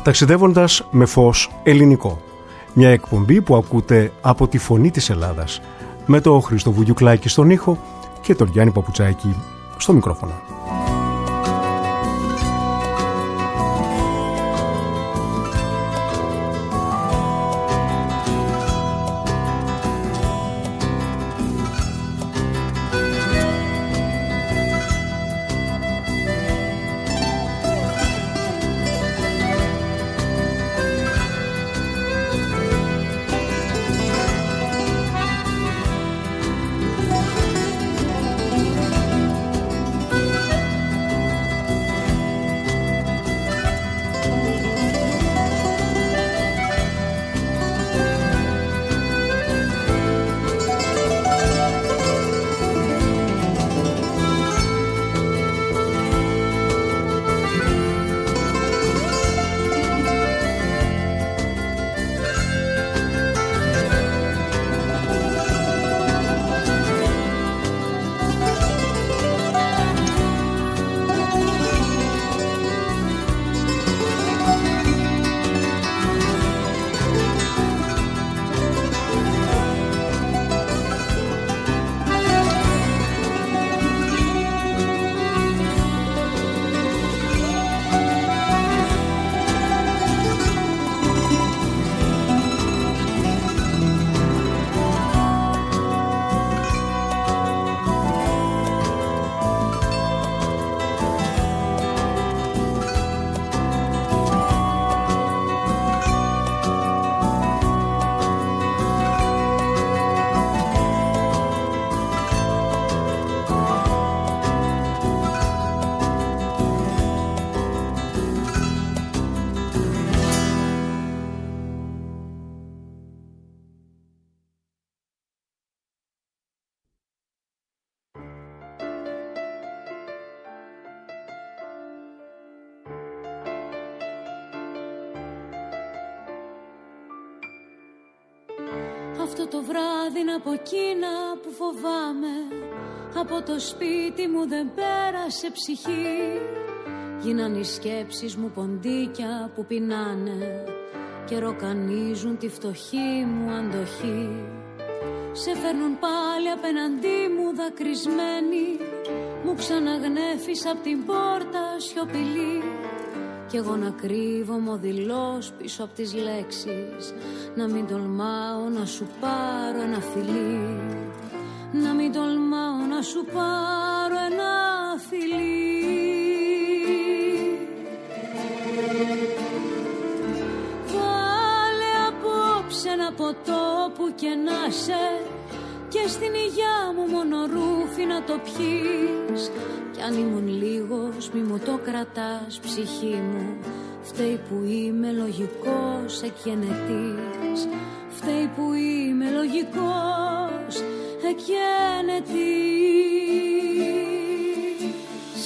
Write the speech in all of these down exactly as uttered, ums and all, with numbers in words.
ταξιδεύοντας με φως ελληνικό. Μια εκπομπή που ακούτε από τη Φωνή της Ελλάδας, με τον Χρήστο Βουγιουκλάκη στον ήχο και τον Γιάννη Παπουτσάκη στο μικρόφωνο. Αυτό το βράδυ είναι από εκείνα που φοβάμαι. Από το σπίτι μου δεν πέρασε ψυχή. Γίναν οι σκέψεις μου ποντίκια που πεινάνε και ροκανίζουν τη φτωχή μου αντοχή. Σε φέρνουν πάλι απέναντί μου δακρυσμένοι. Μου ξαναγνέφεις απ' την πόρτα σιωπηλή. Κι εγώ να κρύβομαι οδυλώς πίσω απ' τις λέξεις. Να μην τολμάω να σου πάρω ένα φιλί. Να μην τολμάω να σου πάρω ένα φιλί. Βάλε απόψε ένα ποτό που και να σε, και στην υγειά μου μόνο ρούφι να το πιείς. Κι αν ήμουν λίγος μη μου το κρατάς ψυχή μου. Φταίει που είμαι λογικός εκγενετής. Φταίει που είμαι λογικός εκγενετής.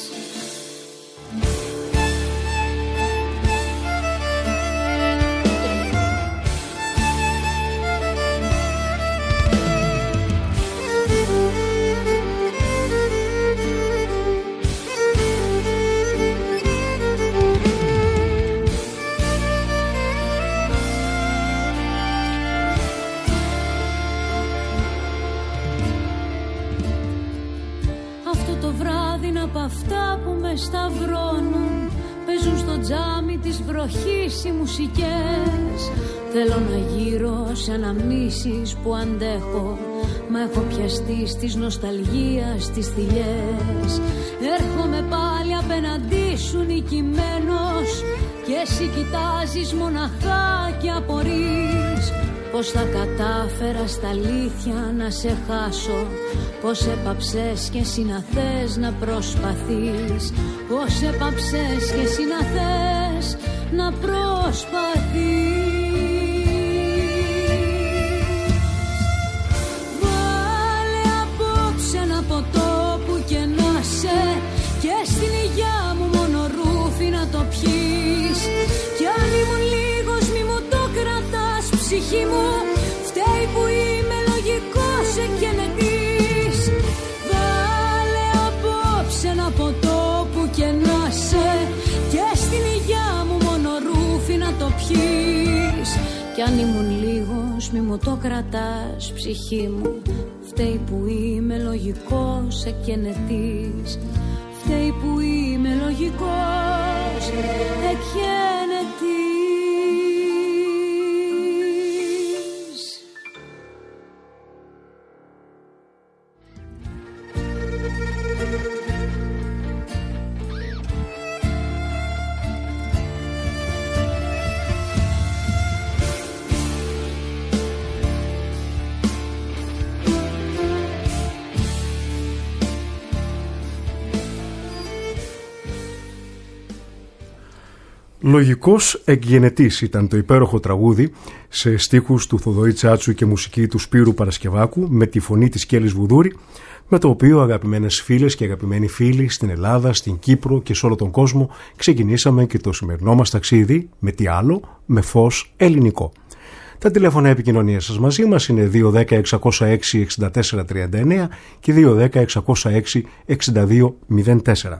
Από αυτά που με σταυρώνουν, παίζουν στο τζάμι της βροχής οι μουσικές. Θέλω να γύρω σε αναμνήσεις που αντέχω, μα έχω πιαστεί στις νοσταλγίας τις θηλιές. Έρχομαι πάλι απέναντί σου νικημένος, και εσύ κοιτάζεις μοναχά και απορείς. Πως θα κατάφερα στα αλήθεια να σε χάσω. Πως έπαψες και εσύ να θες να προσπαθείς. Πως έπαψες και εσύ να θες να προσπαθείς. Βάλε απόψε ένα ποτό που και να σε, και στην υγειά μου μόνο ρούφι να το πιείς. Κι αν ήμουν λίγος μη μου το κρατάς ψυχή μου. Φταίει που είμαι λογικός εκγενετής. Βάλε απόψε ένα ποτό που και να σε, και στην υγειά μου μόνο ρούφι να μη μου το κρατάς ψυχή μου. Φταίει που είμαι λογικός εκγενετής. Φταίει που είμαι λογικός εκγενετής. Λογικός εκγενετής ήταν το υπέροχο τραγούδι σε στίχους του Θοδωρή Τσάτσου και μουσική του Σπύρου Παρασκευάκου με τη φωνή της Κέλλης Βουδούρη, με το οποίο, αγαπημένες φίλες και αγαπημένοι φίλοι, στην Ελλάδα, στην Κύπρο και σε όλο τον κόσμο ξεκινήσαμε και το σημερινό μας ταξίδι με τι άλλο, με φως ελληνικό. Τα τηλέφωνα επικοινωνίας σας μαζί μας είναι δύο ένα μηδέν έξι μηδέν έξι έξι τέσσερα τρία εννέα και δύο ένα μηδέν έξι μηδέν έξι έξι δύο μηδέν τέσσερα.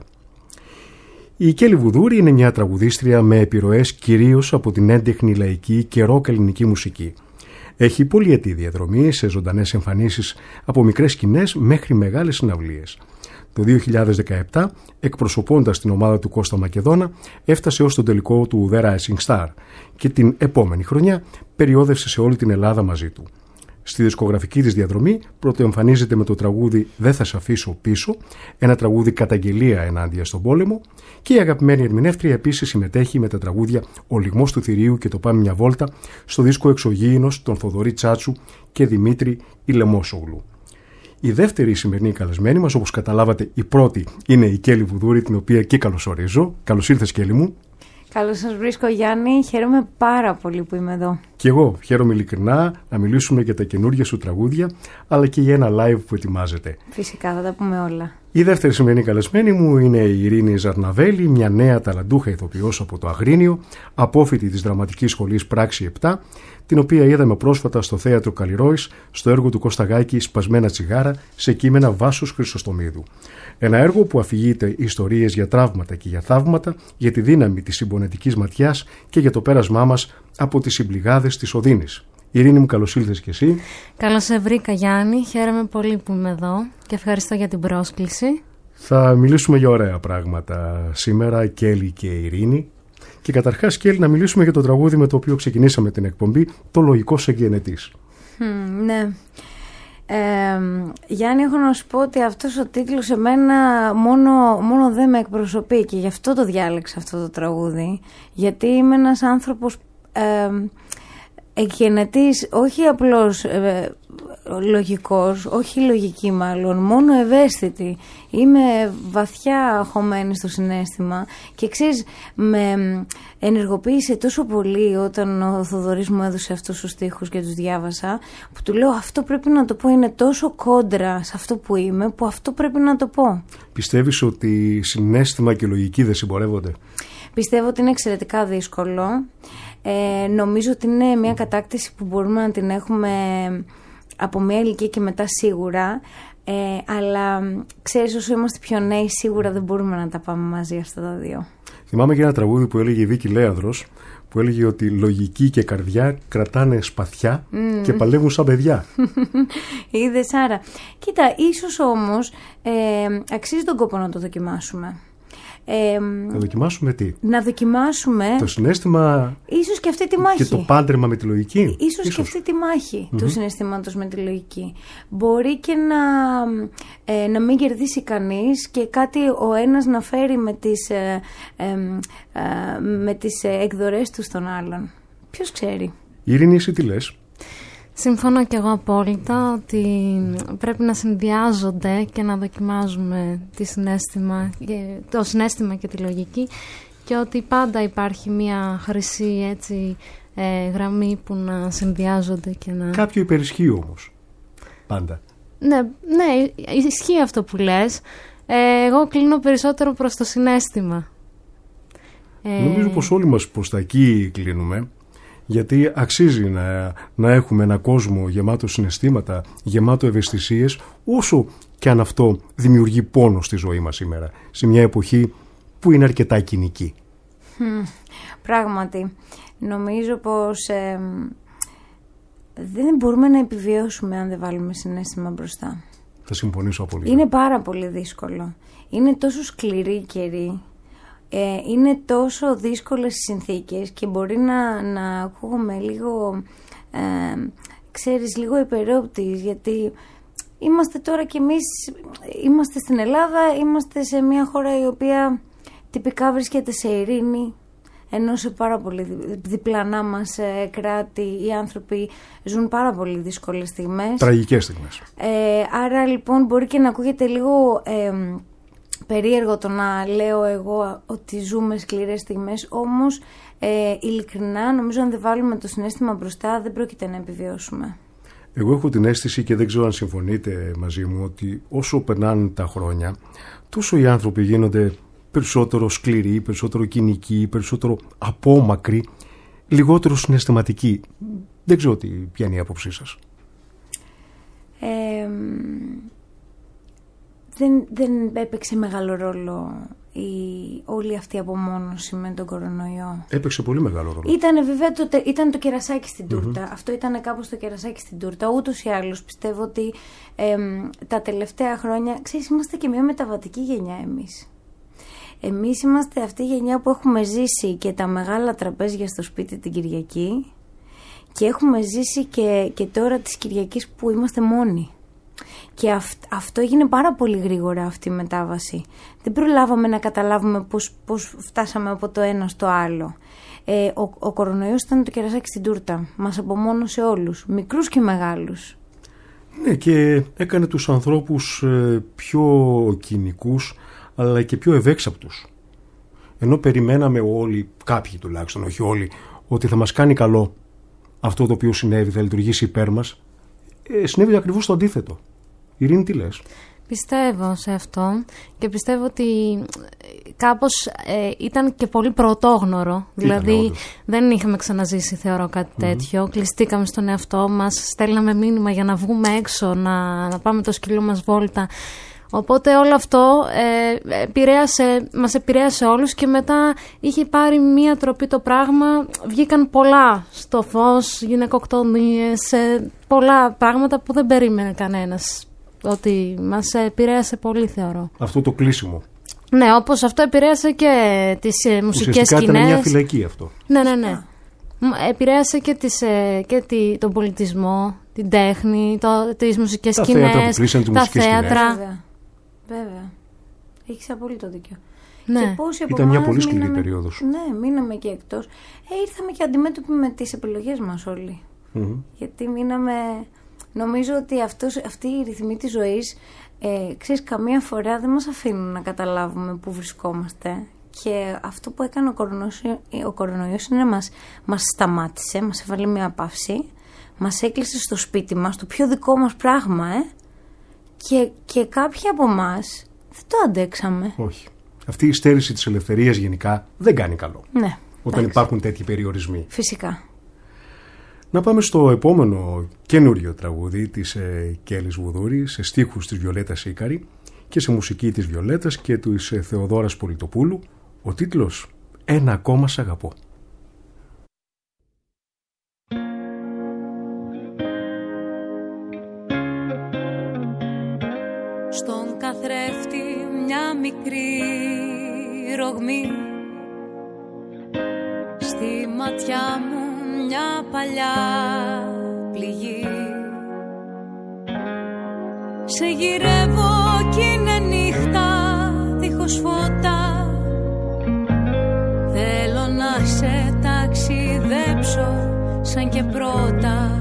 Η Κέλλη Βουδούρη είναι μια τραγουδίστρια με επιρροές κυρίως από την έντεχνη λαϊκή και ροκ ελληνική μουσική. Έχει πολυετή διαδρομή σε ζωντανές εμφανίσεις από μικρές σκηνές μέχρι μεγάλες συναυλίες. Το δύο χιλιάδες δεκαεπτά, εκπροσωπώντας την ομάδα του Κώστα Μακεδόνα, έφτασε ως τον τελικό του The Rising Star και την επόμενη χρονιά περιόδευσε σε όλη την Ελλάδα μαζί του. Στη δισκογραφική της διαδρομή πρωτοεμφανίζεται με το τραγούδι «Δεν θα σε αφήσω πίσω», ένα τραγούδι καταγγελία ενάντια στον πόλεμο, και η αγαπημένη ερμηνεύτρια επίσης συμμετέχει με τα τραγούδια «Ο λιγμός του θηρίου» και «Το πάμε μια βόλτα» στο δίσκο «Εξωγήινος» των Θοδωρή Τσάτσου και Δημήτρη Ηλεμόσογλου. Η δεύτερη σημερινή καλεσμένη μας, όπως καταλάβατε, η πρώτη είναι η Κέλλη Βουδούρη, την οποία και καλωσορίζω. Καλώς ήρθες, Κέλλη μου. Καλώς σας βρίσκω, Γιάννη. Χαίρομαι πάρα πολύ που είμαι εδώ. Και εγώ χαίρομαι ειλικρινά να μιλήσουμε για τα καινούργια σου τραγούδια, αλλά και για ένα live που ετοιμάζεται. Φυσικά, θα τα πούμε όλα. Η δεύτερη σημερινή καλεσμένη μου είναι η Ειρήνη Ζαρναβέλη, μια νέα ταλαντούχα ηθοποιός από το Αγρίνιο, απόφοιτη της Δραματικής Σχολής Πράξη επτά, την οποία είδαμε πρόσφατα στο Θέατρο Καλλιρόης, στο έργο του Κώστα Γάκη «Σπασμένα τσιγάρα» σε κείμενα Βάσους Χρυσοστομίδου. Ένα έργο που αφηγείται ιστορίες για τραύματα και για θαύματα, για τη δύναμη της συμπονετικής ματιάς και για το πέρασμά μας από τις συμπληγάδες της Οδύνης. Ειρήνη μου, καλώς ήλθες και εσύ. Καλώς σε βρήκα, Γιάννη. Χαίρομαι πολύ που είμαι εδώ και ευχαριστώ για την πρόσκληση. Θα μιλήσουμε για ωραία πράγματα σήμερα, Κέλλη και Ειρήνη. Και καταρχάς, Κέλλη, να μιλήσουμε για το τραγούδι με το οποίο ξεκινήσαμε την εκπομπή, «Το λογικός εκγενετής». Mm, ναι. Ε, Γιάννη, έχω να σου πω ότι αυτός ο τίτλος εμένα μόνο, μόνο δεν με εκπροσωπεί και γι' αυτό το διάλεξα αυτό το τραγούδι, γιατί είμαι ένας άνθρωπος ε, εκγενετής, όχι απλώς ε, λογικός, όχι λογική μάλλον, μόνο ευαίσθητη. Είμαι βαθιά χωμένη στο συναίσθημα και ξέρεις, με ενεργοποίησε τόσο πολύ όταν ο Θοδωρής μου έδωσε αυτούς τους στίχους και τους διάβασα, που του λέω αυτό πρέπει να το πω, είναι τόσο κόντρα σε αυτό που είμαι, που αυτό πρέπει να το πω. Πιστεύεις ότι συναίσθημα και λογική δεν συμπορεύονται? Πιστεύω ότι είναι εξαιρετικά δύσκολο. Ε, νομίζω ότι είναι μια κατάκτηση που μπορούμε να την έχουμε από μια ηλικία και μετά σίγουρα, ε, αλλά ξέρεις, όσο είμαστε πιο νέοι σίγουρα δεν μπορούμε να τα πάμε μαζί αυτά τα δύο. Θυμάμαι και ένα τραγούδι που έλεγε η Βίκη Λέανδρος, που έλεγε ότι λογική και καρδιά κρατάνε σπαθιά mm. και παλεύουν σαν παιδιά. Είδες, άρα. Κοίτα, ίσως όμως ε, αξίζει τον κόπο να το δοκιμάσουμε. Ε, να δοκιμάσουμε τι? Να δοκιμάσουμε το συναίσθημα, ίσως και αυτή τη μάχη. Και το πάντρεμα με τη λογική. Ίσως, ίσως. και αυτή τη μάχη mm-hmm. του συναισθήματος με τη λογική. Μπορεί και να, ε, να μην κερδίσει κανείς και κάτι ο ένας να φέρει με τις, ε, ε, ε, με τις εκδορές του στον άλλον. Ποιος ξέρει. Ειρήνη, εσύ τι λες? Συμφωνώ και εγώ απόλυτα ότι πρέπει να συνδυάζονται και να δοκιμάζουμε τη συναίσθημα, το συναίσθημα και τη λογική, και ότι πάντα υπάρχει μια χρυσή έτσι, ε, γραμμή που να συνδυάζονται και να... Κάποιο υπερισχύει όμως, πάντα. Ναι, ναι, ισχύει αυτό που λες. Ε, εγώ κλείνω περισσότερο προς το συναίσθημα. Νομίζω ε... πως όλοι μας προς τα εκεί κλείνουμε. Γιατί αξίζει να, να έχουμε ένα κόσμο γεμάτο συναισθήματα, γεμάτο ευαισθησίες, όσο και αν αυτό δημιουργεί πόνο στη ζωή μας σήμερα, σε μια εποχή που είναι αρκετά κοινική. Hm, πράγματι, νομίζω πως ε, δεν μπορούμε να επιβιώσουμε αν δεν βάλουμε συναίσθημα μπροστά. Θα συμφωνήσω απολύτως. Είναι πάρα πολύ δύσκολο. Είναι τόσο σκληρή η καιρή. Ε, είναι τόσο δύσκολες οι συνθήκες και μπορεί να, να ακούγομαι λίγο, ε, ξέρεις, λίγο υπερόπτης, γιατί είμαστε τώρα κι εμείς, είμαστε στην Ελλάδα, είμαστε σε μια χώρα η οποία τυπικά βρίσκεται σε ειρήνη, ενώ σε πάρα πολύ διπλανά μας ε, κράτη οι άνθρωποι ζουν πάρα πολύ δύσκολες στιγμές. Τραγικές στιγμές. Ε, άρα λοιπόν μπορεί και να ακούγεται λίγο ε, περίεργο το να λέω εγώ ότι ζούμε σκληρές στιγμές, όμως ε, ειλικρινά νομίζω αν δεν βάλουμε το συναίσθημα μπροστά δεν πρόκειται να επιβιώσουμε. Εγώ έχω την αίσθηση και δεν ξέρω αν συμφωνείτε μαζί μου ότι όσο περνάνε τα χρόνια τόσο οι άνθρωποι γίνονται περισσότερο σκληροί, περισσότερο κοινικοί, περισσότερο απόμακροι, λιγότερο συναισθηματικοί. Δεν ξέρω τι, ποια είναι η άποψή σας. Ε, δεν, δεν έπαιξε μεγάλο ρόλο η, όλη αυτή η απομόνωση με τον κορονοϊό. Έπαιξε πολύ μεγάλο ρόλο. Ήτανε βέβαια το, ήταν το κερασάκι στην τούρτα. Mm-hmm. Αυτό ήταν κάπως το κερασάκι στην τούρτα. Ούτως ή άλλως πιστεύω ότι ε, τα τελευταία χρόνια, ξέρεις, είμαστε και μια μεταβατική γενιά εμείς. Εμείς είμαστε αυτή η γενιά που έχουμε ζήσει και τα μεγάλα τραπέζια στο σπίτι την Κυριακή και έχουμε ζήσει και, και τώρα τις Κυριακές που είμαστε μόνοι. Και αυ, αυτό έγινε πάρα πολύ γρήγορα αυτή η μετάβαση. Δεν προλάβαμε να καταλάβουμε πώς, πώς φτάσαμε από το ένα στο άλλο. Ε, ο, ο κορονοϊός ήταν το κερασάκι στην τούρτα. Μας απομόνωσε όλους, μικρούς και μεγάλους. Ναι, και έκανε τους ανθρώπους ε, πιο κοινικούς, αλλά και πιο ευέξαπτους. Ενώ περιμέναμε όλοι, κάποιοι τουλάχιστον, όχι όλοι, ότι θα μας κάνει καλό αυτό το οποίο συνέβη, θα λειτουργήσει υπέρ μας, ε, συνέβη ακριβώς το αντίθετο. Ειρήνη, τι λες? Πιστεύω σε αυτό και πιστεύω ότι κάπως ε, ήταν και πολύ πρωτόγνωρο. Δηλαδή όντως. Δεν είχαμε ξαναζήσει, θεωρώ, κάτι mm-hmm. τέτοιο. Κλειστήκαμε στον εαυτό μας, στέλναμε μήνυμα για να βγούμε έξω, να, να πάμε το σκύλο μας βόλτα. Οπότε όλο αυτό ε, επηρέασε, μας επηρέασε όλους και μετά είχε πάρει μία τροπή το πράγμα. Βγήκαν πολλά στο φως, γυναικοκτονίες, ε, πολλά πράγματα που δεν περίμενε κανένας. Ότι μας επηρέασε πολύ, θεωρώ. Αυτό το κλείσιμο. Ναι, όπως αυτό επηρέασε και τις ε, μουσικές σκηνές. Ουσιαστικά ήταν μια φυλακή αυτό. Ναι, ναι, ναι. Επηρέασε και, τις, ε, και τη, τον πολιτισμό, την τέχνη, το, τις μουσικές τα σκηνές, θέατρα που κλείσαν, τα θέατρα. Βέβαια. Βέβαια. Έχεις απόλυτο δίκιο. Ναι. Και πόσοι από ήταν μια εμάς πολύ σκληρή μείναμε, περίοδος. Ναι, μείναμε και εκτός. Ε, ήρθαμε και αντιμέτωποι με τις επιλογές μας όλοι. Mm-hmm. Γιατί μείναμε... Νομίζω ότι αυτός, αυτή η ρυθμή της ζωής, ε, ξέρεις, καμία φορά δεν μας αφήνουν να καταλάβουμε πού βρισκόμαστε. Και αυτό που έκανε ο κορονοϊός, ο κορονοϊός είναι να μας, μας σταμάτησε, μας έβαλε μια παύση, μας έκλεισε στο σπίτι μας, το πιο δικό μας πράγμα, ε, και, και κάποιοι από εμάς δεν το αντέξαμε. Όχι. Αυτή η στέρηση της ελευθερίας γενικά δεν κάνει καλό. Ναι. Όταν εντάξει. υπάρχουν τέτοιοι περιορισμοί. Φυσικά. Να πάμε στο επόμενο καινούριο τραγούδι της ε, Κέλλης Βουδούρη, σε στίχους της Βιολέτας Ίκαρη και σε μουσική της Βιολέτας και της ε, Θεοδόρας Πολιτοπούλου. Ο τίτλος «Ένα ακόμα σ' αγαπώ». Στον καθρέφτη μια μικρή ρογμή, στη ματιά μου μια παλιά πληγή. Σε γυρεύω κι είναι νύχτα δίχως φώτα. Θέλω να σε ταξιδέψω σαν και πρώτα.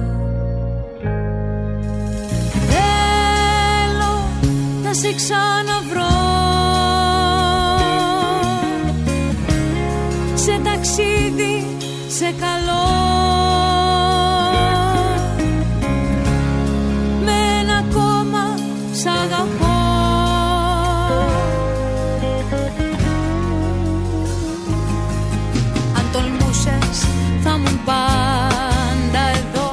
Θέλω να σε ξαναβρω σε ταξίδι, σε καλό. Με ένα ακόμα σ' αγαπώ. Αν τολμούσες θα ήμουν πάντα εδώ.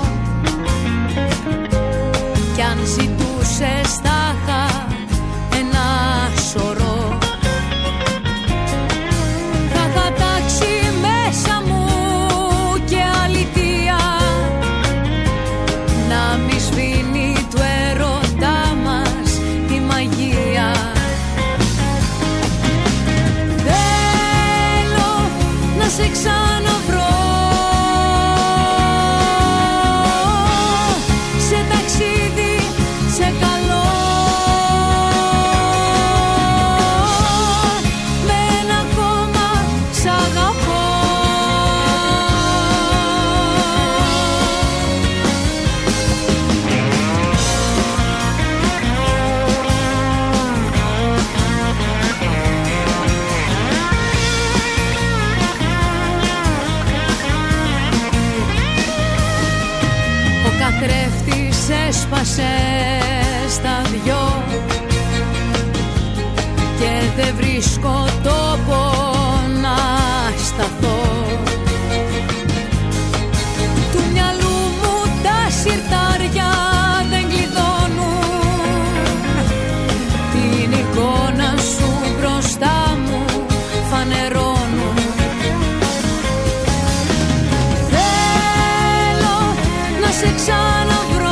Κι αν ζητούσες θα είχα ένα σωρό. Θα είχα τάξει μέσα μου και σε ξαναβρω. Σε ταξίδι, σε καλό, με ένα ακόμα σ' αγαπώ. Καθρέφτης έσπασε στα δυο και δεν βρίσκω τόπο να σταθώ. Του μυαλού μου τα συρτάρια δεν κλειδώνουν, την εικόνα σου μπροστά μου φανερώνουν. Θέλω να σε ξαναβρω,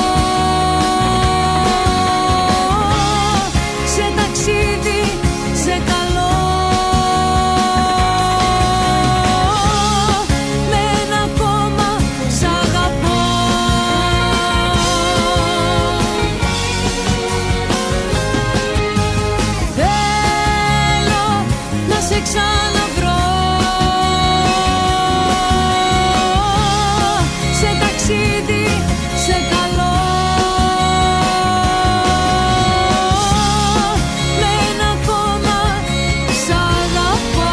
σε ταξίδι, σε καλό, με ένα ακόμα σ' αγαπώ. Θέλω να σε ξαναβρω, σε ταξίδι, σε καλό, με ένα ακόμα σ' αγαπώ.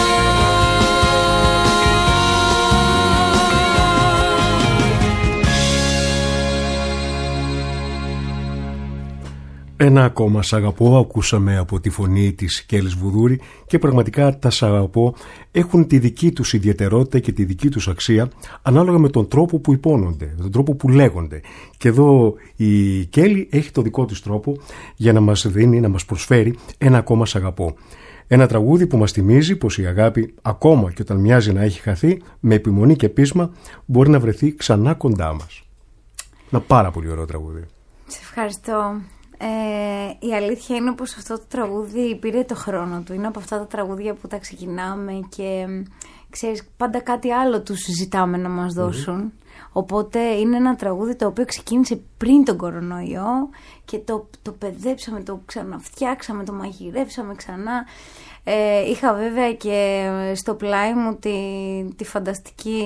Ένα ακόμα σ' αγαπώ ακούσαμε από τη φωνή της Κέλλης Βουδούρη και πραγματικά τα σ' αγαπώ έχουν τη δική τους ιδιαιτερότητα και τη δική τους αξία ανάλογα με τον τρόπο που υπόνονται, με τον τρόπο που λέγονται. Και εδώ η Κέλλη έχει το δικό της τρόπο για να μας δίνει, να μας προσφέρει ένα ακόμα σ' αγαπώ. Ένα τραγούδι που μας θυμίζει πως η αγάπη, ακόμα και όταν μοιάζει να έχει χαθεί, με επιμονή και πείσμα μπορεί να βρεθεί ξανά κοντά μας. Ένα πάρα πολύ ωραίο τραγούδι. Σε ευχαριστώ. Ε, η αλήθεια είναι πως αυτό το τραγούδι πήρε το χρόνο του. Είναι από αυτά τα τραγούδια που τα ξεκινάμε και ξέρεις, πάντα κάτι άλλο τους ζητάμε να μας δώσουν. Mm-hmm. Οπότε είναι ένα τραγούδι το οποίο ξεκίνησε πριν τον κορονοϊό και το, το παιδέψαμε, το ξαναφτιάξαμε, το μαγειρέψαμε ξανά. Ε, είχα βέβαια και στο πλάι μου τη, τη φανταστική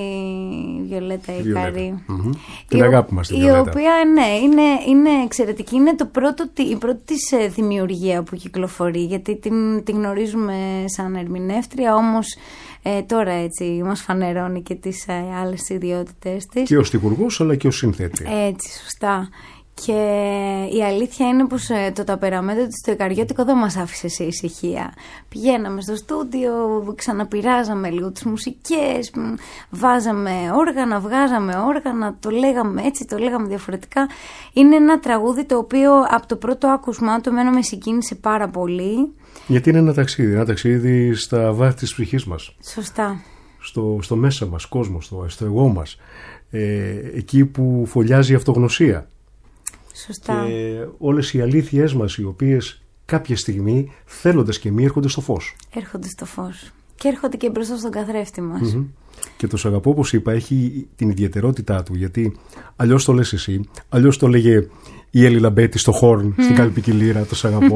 Βιολέτα Ικάρη. Mm-hmm. Την αγάπη μας τη Βιολέτα. Η οποία ναι, είναι, είναι εξαιρετική. Είναι το πρώτο, η πρώτη της δημιουργία που κυκλοφορεί, γιατί την, την γνωρίζουμε σαν ερμηνεύτρια, όμως ε, τώρα έτσι μας φανερώνει και τις ε, άλλες ιδιότητες της. Και ως στιχουργός αλλά και ως συνθέτη. Έτσι, σωστά. Και η αλήθεια είναι πως ε, το ταπεραμέντο της στο Ικαριώτικο δεν μας άφησε σε ησυχία. Πηγαίναμε στο στούντιο, ξαναπειράζαμε λίγο τις μουσικές, βάζαμε όργανα, βγάζαμε όργανα, το λέγαμε έτσι, το λέγαμε διαφορετικά. Είναι ένα τραγούδι το οποίο από το πρώτο άκουσμά του εμένα με συγκίνησε πάρα πολύ. Γιατί είναι ένα ταξίδι, ένα ταξίδι στα βάθη της ψυχής μας. Σωστά. Στο, στο μέσα μας κόσμο, στο, στο εγώ μας. Ε, εκεί που φωλιάζει η αυτογνωσία. Σωστά. Και όλες οι αλήθειές μας, οι οποίες κάποια στιγμή θέλοντας και μη έρχονται στο φως. Έρχονται στο φως. Και έρχονται και μπροστά στον καθρέφτη μας. Mm-hmm. Και το σ' αγαπώ, όπως είπα, έχει την ιδιαιτερότητά του, γιατί αλλιώς το λες εσύ, αλλιώς το λέγε η Έλλη Λαμπέτη στο χόρν, mm. στην καλπική λύρα, το σ' αγαπώ.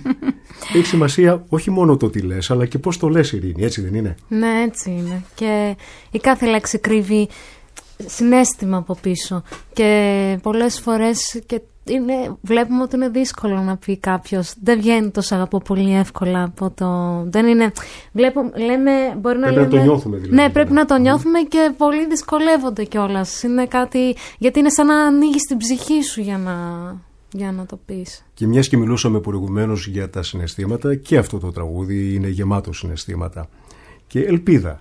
Έχει σημασία όχι μόνο το τι λες, αλλά και πώς το λες, Ειρήνη, έτσι δεν είναι? Ναι, έτσι είναι. Και η κάθε λέξη κρύβει συναίσθημα από πίσω. Και πολλές φορές και είναι, βλέπουμε ότι είναι δύσκολο να πει κάποιος. Δεν βγαίνει το σ' αγαπώ πολύ εύκολα από το. Δεν είναι. Βλέπω, λέμε, μπορεί να πρέπει λέμε, να το νιώθουμε δηλαδή. Ναι, πρέπει να το νιώθουμε και πολλοί δυσκολεύονται κιόλας. Είναι κάτι. Γιατί είναι σαν να ανοίγεις την ψυχή σου για να, για να το πεις. Και μιας και μιλούσαμε προηγουμένως για τα συναισθήματα, και αυτό το τραγούδι είναι γεμάτο συναισθήματα. Και ελπίδα.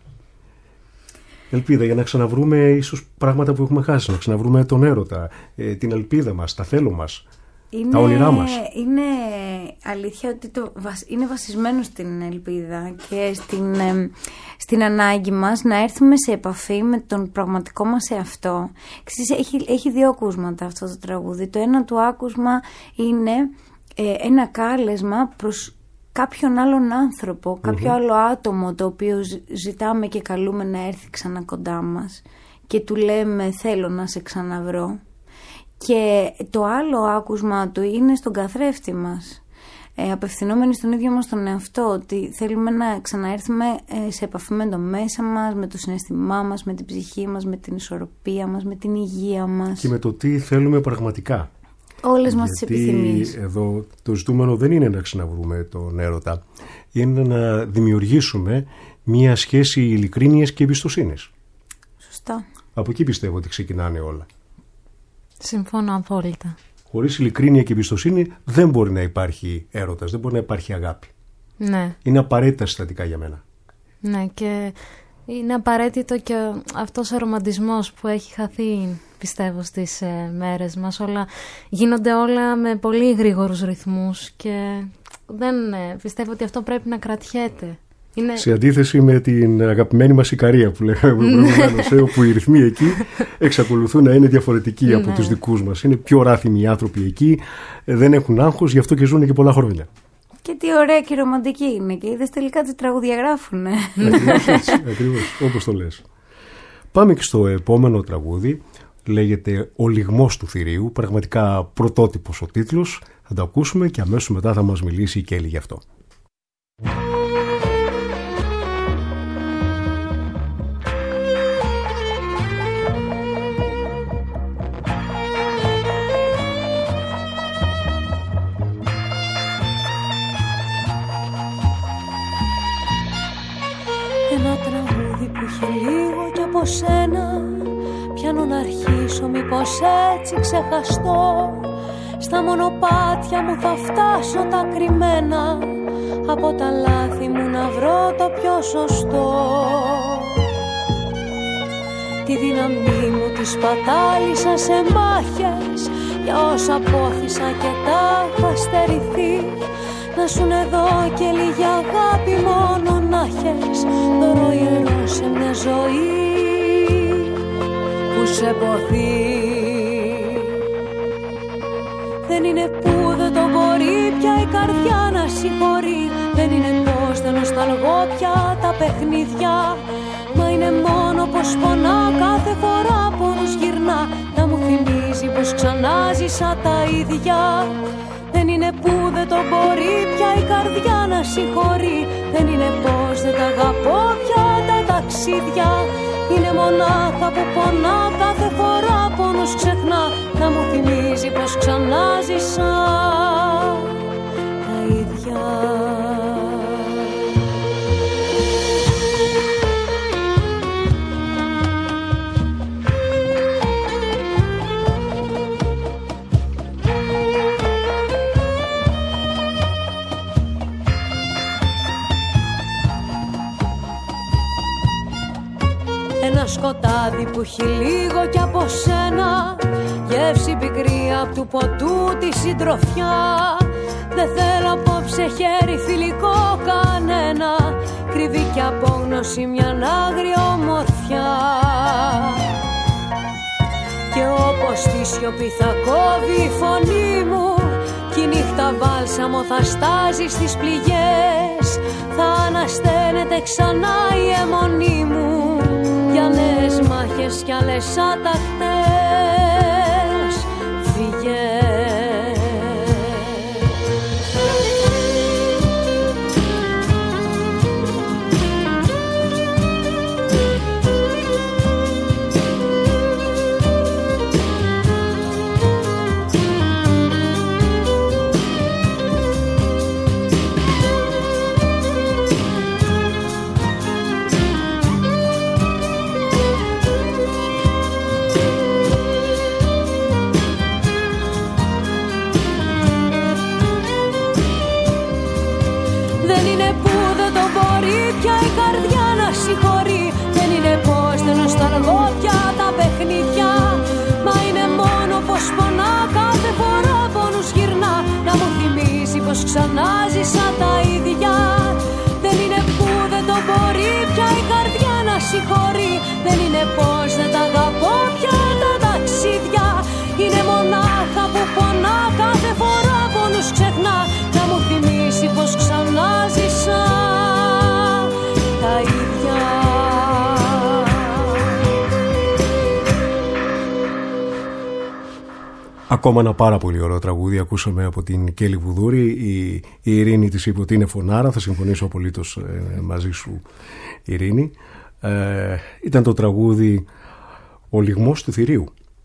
Ελπίδα για να ξαναβρούμε ίσως πράγματα που έχουμε χάσει, να ξαναβρούμε τον έρωτα, ε, την ελπίδα μας, τα θέλω μας, είναι, τα όνειρά μας. Είναι αλήθεια ότι το, είναι βασισμένο στην ελπίδα και στην, ε, στην ανάγκη μας να έρθουμε σε επαφή με τον πραγματικό μας εαυτό. Ξέρεις, έχει, έχει δύο ακούσματα αυτό το τραγούδι. Το ένα του άκουσμα είναι ε, ένα κάλεσμα προς κάποιον άλλον άνθρωπο, κάποιο Mm-hmm. άλλο άτομο το οποίο ζητάμε και καλούμε να έρθει ξανά κοντά μας και του λέμε θέλω να σε ξαναβρω. Και το άλλο άκουσμα του είναι στον καθρέφτη μας, ε, απευθυνόμενοι στον ίδιο μας τον εαυτό, ότι θέλουμε να ξαναέρθουμε ε, σε επαφή με το μέσα μας, με το συναισθημά μας, με την ψυχή μας, με την ισορροπία μας, με την υγεία μας. Και με το τι θέλουμε πραγματικά. Όλες μας τις επιθυμίες. Εδώ το ζητούμενο δεν είναι να ξαναβρούμε τον έρωτα, είναι να δημιουργήσουμε μία σχέση ειλικρίνειας και εμπιστοσύνης. Σωστά. Από εκεί πιστεύω ότι ξεκινάνε όλα. Συμφωνώ απόλυτα. Χωρίς ειλικρίνεια και εμπιστοσύνη δεν μπορεί να υπάρχει έρωτας, δεν μπορεί να υπάρχει αγάπη. Ναι. Είναι απαραίτητα συστατικά για μένα. Ναι, και είναι απαραίτητο και αυτός ο ρομαντισμός που έχει χαθεί, πιστεύω, στις ε, μέρες μας. Όλα, γίνονται όλα με πολύ γρήγορους ρυθμούς και δεν ε, πιστεύω ότι αυτό πρέπει να κρατιέται. Είναι... Σε αντίθεση με την αγαπημένη μας Ικαρία που λέγαμε προηγουμένως, όπου οι ρυθμοί εκεί εξακολουθούν να είναι διαφορετικοί από τους δικούς μας. Είναι πιο ράθυμοι οι άνθρωποι εκεί, δεν έχουν άγχος, γι' αυτό και ζουν και πολλά χρόνια. Και τι ωραία και ρομαντική είναι. Και είδες τελικά τι τραγούδια γράφουνε. Ακριβώς έτσι, ακριβώς, όπως το λες. Πάμε και στο επόμενο τραγούδι. Λέγεται «Ο λυγμός του θηρίου». Πραγματικά πρωτότυπος ο τίτλος. Θα το ακούσουμε και αμέσως μετά θα μας μιλήσει η Κέλλη γι' αυτό. Ένα τραγούδι που έχει λίγο κι από σένα, πιάνω να αρχίσω μήπως έτσι ξεχαστώ. Στα μονοπάτια μου θα φτάσω τα κρυμμένα, από τα λάθη μου να βρω το πιο σωστό. Τη δύναμή μου τη σπατάλησα σε μάχες, για όσα πόθησα και τα έχω στερηθεί. Να σουν εδώ και λίγη αγάπη μόνο να έχεις, δώρο ιερό σε μια ζωή που σε ποθεί. Δεν είναι που δεν το μπορεί πια η καρδιά να συγχωρεί, δεν είναι πως δεν νοσταλγώ πια τα παιχνίδια, μα είναι μόνο πως πονά κάθε φορά πόνος γυρνά, να μου θυμίζει πως ξανά ζήσα τα ίδια. Δεν είναι που δεν το μπορεί πια η καρδιά να συγχωρεί, δεν είναι πως δεν τα αγαπώ πια τα ταξίδια. Είναι μονάχα που πονά κάθε φορά πόνος ξεχνά, να μου θυμίζει πως ξανά ζήσα τα ίδια. Ένα σκοτάδι που έχει λίγο κι από σένα, γεύση πικρή απ' του ποτού τη συντροφιά. Δεν θέλω απόψε χέρι φιλικό κανένα, κρύβει κι απόγνωση μια άγρια ομορφιά. Και όπως τη σιωπή θα κόβει η φωνή μου, κι η νύχτα βάλσαμο θα στάζει στις πληγές, θα ανασταίνεται ξανά η αιμονή μου για νέες μάχες κι άλλες άτακτες φυγές. Πια η καρδιά να συγχωρεί, δεν είναι πως δεν νοσταλγώ πια τα παιχνίδια, μα είναι μόνο πως πονά κάθε φορά πόνους γυρνά, να μου θυμίζει πως ξανά ζήσα τα ίδια. Δεν είναι που δεν το μπορεί πια η καρδιά να συγχωρεί, δεν είναι πως δεν τα αγαπώ πια τα ταξίδια. Είναι μονάχα που πονά κάθε φορά πόνους ξεχνά, να μου θυμίζει πως ξανά Ακόμα ένα πάρα πολύ ωραίο τραγούδι ακούσαμε από την Κέλη Βουδούρη. Η, η Ειρήνη της είπε ότι είναι φωνάρα. Θα συμφωνήσω απολύτως ε, μαζί σου, Ειρήνη. Ε, ήταν το τραγούδι «Ο λιγμός του θηρίου».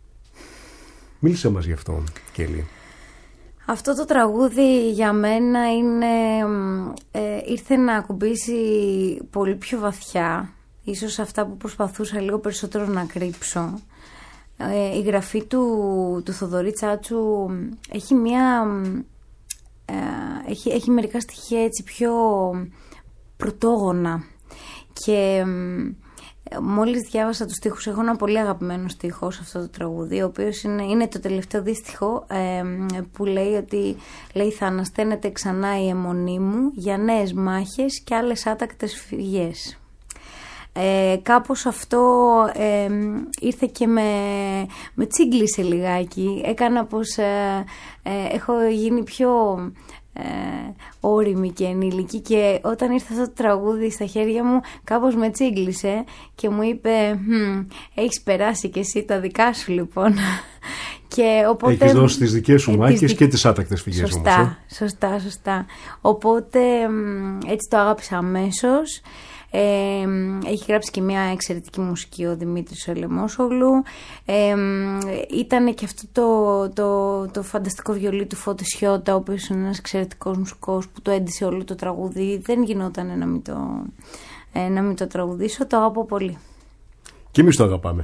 Μίλησε μας γι' αυτό, Κέλη. Αυτό το τραγούδι για μένα είναι, ε, ήρθε να ακουμπήσει πολύ πιο βαθιά, ίσως αυτά που προσπαθούσα λίγο περισσότερο να κρύψω. Ε, η γραφή του, του Θοδωρή Τσάτσου έχει μια, ε, έχει, έχει μερικά στοιχεία έτσι πιο πρωτόγωνα και μόλις διάβασα τους στίχους, έχω ένα πολύ αγαπημένο στίχο σε αυτό το τραγούδι, ο οποίος είναι, είναι το τελευταίο δίστιχο ε, που λέει ότι λέει, θα ανασταίνεται ξανά η αιμονή μου για νέες μάχες και άλλες άτακτες φυγές. Ε, κάπως αυτό ε, ήρθε και με, με τσίγκλισε λιγάκι. Έκανα πως ε, ε, έχω γίνει πιο ε, όριμη και ενήλικη και όταν ήρθε αυτό το τραγούδι στα χέρια μου κάπως με τσίγκλισε και μου είπε hm, έχεις περάσει και εσύ τα δικά σου λοιπόν. Και οπότε, έχεις δώσει τις δικές σου μάχες τις... και τις άτακτες φυγές. Σωστά, όμως, ε? σωστά, σωστά. Οπότε έτσι το άγαπησα αμέσως. Ε, έχει γράψει και μια εξαιρετική μουσική ο Δημήτρης ο Ελεμόσογλου. Ε, ήταν και αυτό το, το, το φανταστικό βιολί του Φώτη Σιώτα, ο οποίος είναι ένας εξαιρετικός μουσικός που το έντυσε όλο το τραγούδι. Δεν γινόταν να μην το, ε, να μην το τραγουδήσω. Το αγαπώ πολύ. Και εμείς το αγαπάμε.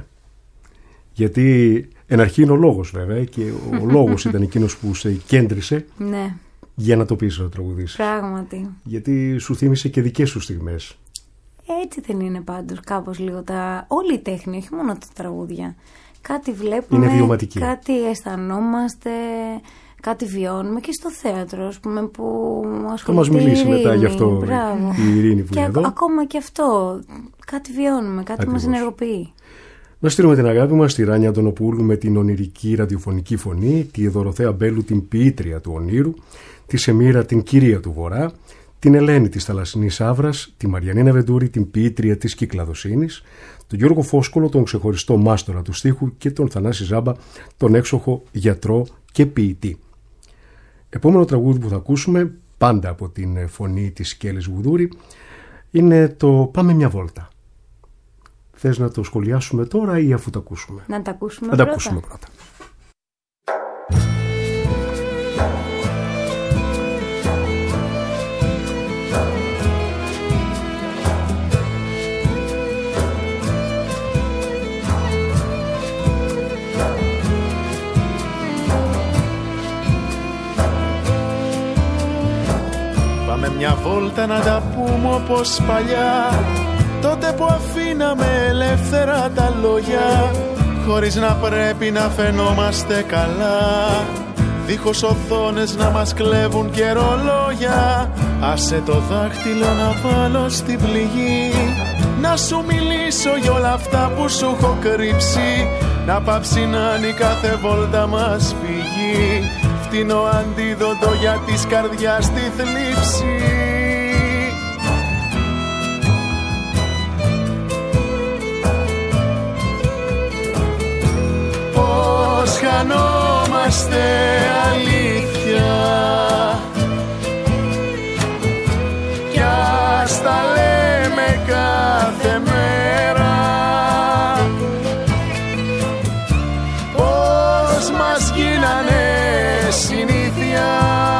Γιατί εν αρχή είναι ο λόγος βέβαια και ο λόγος ήταν εκείνος που σε κέντρισε. Ναι. Για να το πεις να το τραγουδήσεις. Πράγματι. Γιατί σου θύμισε και δικές σου στιγμές. Έτσι δεν είναι πάντως κάπως λίγο τα... όλη η τέχνη, όχι μόνο τα τραγούδια. Κάτι βλέπουμε, είναι βιωματική. Κάτι αισθανόμαστε, κάτι βιώνουμε και στο θέατρο, ας πούμε, που ασχολείται. Θα μας μιλήσει η Ειρήνη, μετά γι' αυτό μπράβο. η Ειρήνη που και είναι εδώ. Ακόμα και αυτό, κάτι βιώνουμε, κάτι Ακριβώς. μας ενεργοποιεί. Να στείλουμε την αγάπη μας στη Ράνια Αντωνοπούλου με την ονειρική ραδιοφωνική φωνή, τη Δωροθέα Μπέλου την ποιήτρια του ονείρου, τη Σεμίρα την κυρία του Βορρά, την Ελένη της Θαλασσινής Άβρας, τη Μαριανίνα Βεντούρη την ποιήτρια της Κυκλαδοσύνης, τον Γιώργο Φόσκολο τον ξεχωριστό μάστορα του στίχου και τον Θανάση Ζάμπα τον έξοχο γιατρό και ποιητή. Επόμενο τραγούδι που θα ακούσουμε, πάντα από την φωνή της Κέλης Βουδούρη, είναι το «Πάμε μια βόλτα». Θες να το σχολιάσουμε τώρα ή αφού το ακούσουμε? Να τα ακούσουμε να πρώτα. Τα ακούσουμε πρώτα. Πάμε μια βόλτα να τα πούμε όπως παλιά, τότε που αφήναμε ελεύθερα τα λόγια, χωρίς να πρέπει να φαινόμαστε καλά, δίχως οθόνες να μας κλέβουν και ρολόγια. Άσε το δάχτυλο να βάλω στην πληγή, να σου μιλήσω για όλα αυτά που σου έχω κρύψει, να πάψει να είναι κάθε βόλτα μας πηγή, φτηνό αντίδοτο για της καρδιάς τη θλίψη. Πώς χανόμαστε αλήθεια κι ας τα λέμε κάθε μέρα, πώς μας γίνανε συνήθεια,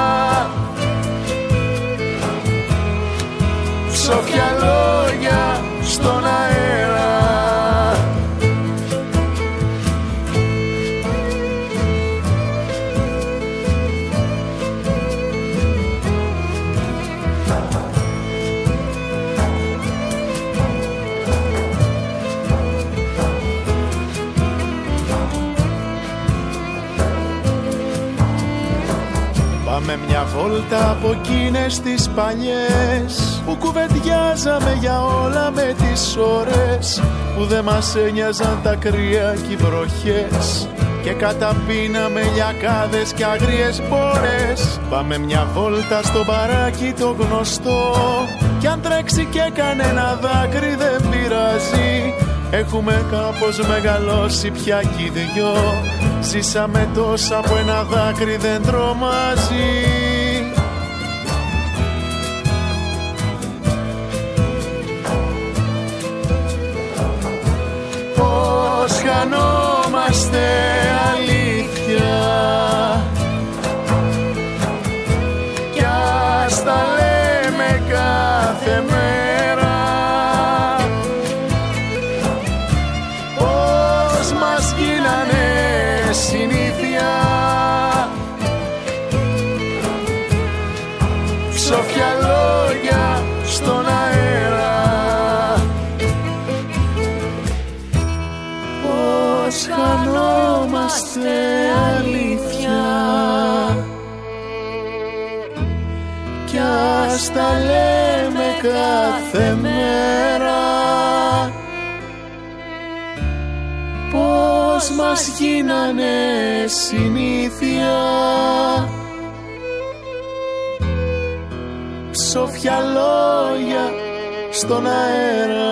ψόφια λόγια στον αέρα. Πάμε μια βόλτα από εκείνες τις παλιές που κουβεντιάζαμε για όλα με τις ώρες, που δεν μας ένοιαζαν τα κρύα κι οι βροχές και καταπίναμε λιακάδες κι αγριές μπόρες. Πάμε μια βόλτα στο μπαράκι το γνωστό κι αν τρέξει και κανένα δάκρυ δεν πειράζει, έχουμε κάπως μεγαλώσει πια κι οι δυο. Ζήσαμε τόσα που ένα δάκρυ δεν τρομάζει. Πώς χανόμαστε αλήθεια κι ας τα λέμε κάθε μέρα. Πώς μας γίνανε συνήθεια, ψόφια λόγια στον αέρα. Πώς χανόμαστε αλήθεια κι ας τα λέμε κάθε μέρα. Πώς μας γίνανε συνήθεια, ψόφια λόγια στον αέρα.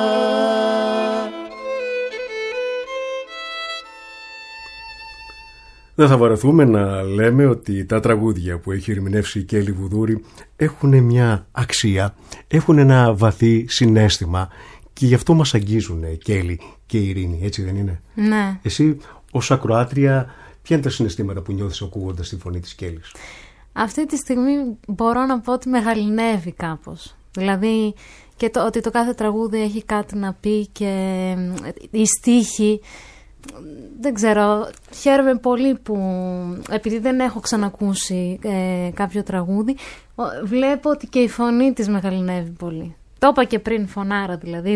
Δεν θα βαρεθούμε να λέμε ότι τα τραγούδια που έχει ερμηνεύσει η Κέλλη Βουδούρη έχουν μια αξία, έχουν ένα βαθύ συναίσθημα και γι' αυτό μας αγγίζουν, Κέλλη και η Ειρήνη, έτσι δεν είναι? Ναι. Εσύ ως ακροάτρια, ποια είναι τα συναισθήματα που νιώθεις ακούγοντας τη φωνή της Κέλλης? Αυτή τη στιγμή μπορώ να πω ότι μεγαλυνεύει κάπως. Δηλαδή και το, ότι το κάθε τραγούδι έχει κάτι να πει και η στίχη. Δεν ξέρω, χαίρομαι πολύ που, επειδή δεν έχω ξανακούσει ε, κάποιο τραγούδι, βλέπω ότι και η φωνή της μεγαλυνεύει πολύ. Το είπα και πριν, φωνάρα δηλαδή.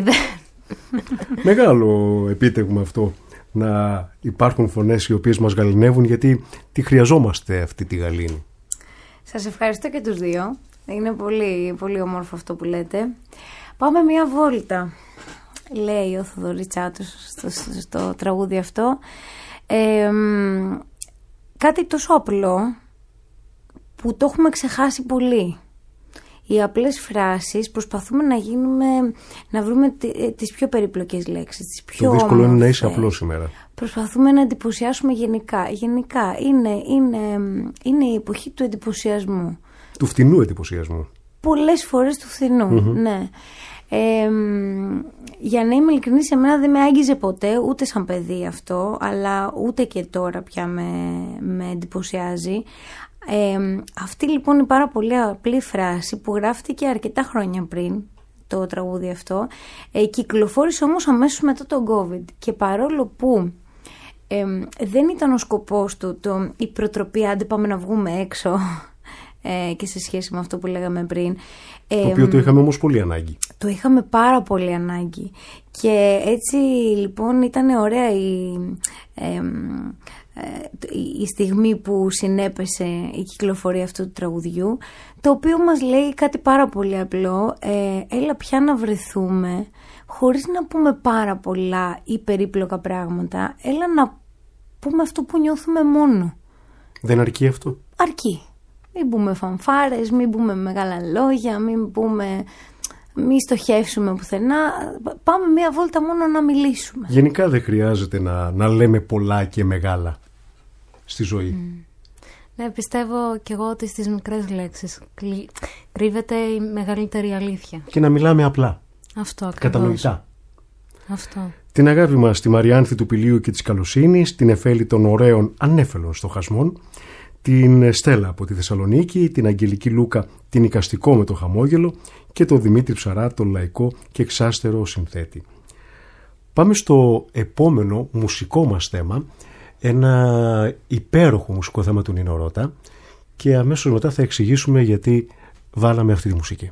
Μεγάλο επίτευγμα αυτό, να υπάρχουν φωνές οι οποίες μας γαληνεύουν, γιατί τη χρειαζόμαστε αυτή τη γαλήνη. Σας ευχαριστώ και τους δύο. Είναι πολύ, πολύ όμορφο αυτό που λέτε. Πάμε μια βόλτα, λέει ο Θοδωρής Τσάτος στο, στο, στο τραγούδι αυτό. Ε, κάτι τόσο απλό που το έχουμε ξεχάσει πολύ. Οι απλές φράσεις, προσπαθούμε να γίνουμε, να βρούμε τις πιο περίπλοκες λέξεις, τις πιο το δύσκολο όμορφες. Είναι να είσαι απλός σήμερα. Προσπαθούμε να εντυπωσιάσουμε γενικά. Γενικά είναι, είναι, είναι η εποχή του εντυπωσιασμού. Του φθηνού εντυπωσιασμού. Πολλές φορές του φθηνού, mm-hmm. ναι. Ε, για να είμαι ειλικρινής, εμένα δεν με άγγιζε ποτέ, ούτε σαν παιδί αυτό, αλλά ούτε και τώρα πια με, με εντυπωσιάζει. Ε, αυτή λοιπόν η πάρα πολύ απλή φράση που γράφτηκε αρκετά χρόνια πριν το τραγούδι αυτό, ε, κυκλοφόρησε όμως αμέσως μετά τον COVID, και παρόλο που ε, δεν ήταν ο σκοπός του το, η προτροπή άντε πάμε να βγούμε έξω, ε, και σε σχέση με αυτό που λέγαμε πριν, ε, το οποίο το είχαμε όμως πολύ ανάγκη. Το είχαμε πάρα πολύ ανάγκη, και έτσι λοιπόν ήταν ωραία η, ε, η στιγμή που συνέπεσε η κυκλοφορία αυτού του τραγουδιού, το οποίο μας λέει κάτι πάρα πολύ απλό. ε, έλα πια να βρεθούμε χωρίς να πούμε πάρα πολλά ή περίπλοκα πράγματα, έλα να πούμε αυτό που νιώθουμε μόνο. Δεν αρκεί αυτό? Αρκεί. Μην πούμε φανφάρες, μην πούμε μεγάλα λόγια, μην πούμε, μην στοχεύσουμε πουθενά. Πάμε μία βόλτα μόνο να μιλήσουμε. Γενικά δεν χρειάζεται να, να λέμε πολλά και μεγάλα στη ζωή. Mm. Ναι, πιστεύω κι εγώ ότι στις μικρές λέξεις κρύβεται η μεγαλύτερη αλήθεια. Και να μιλάμε απλά. Αυτό ακριβώς. Κατανοητά. Αυτό. Την αγάπη μας στη Μαριάνθη του Πηλίου και της Καλοσύνης, την Εφέλη των ωραίων ανέφελων στοχασμών, την Στέλλα από τη Θεσσαλονίκη, την Αγγελική Λούκα, την Οικαστικό με το χαμόγελο, και τον Δημήτρη Ψαρά, τον λαϊκό και εξάστερο συνθέτη. Πάμε στο επόμενο μουσικό μας θέμα, ένα υπέροχο μουσικό θέμα του Νίνο Ρώτα, και αμέσως μετά θα εξηγήσουμε γιατί βάλαμε αυτή τη μουσική.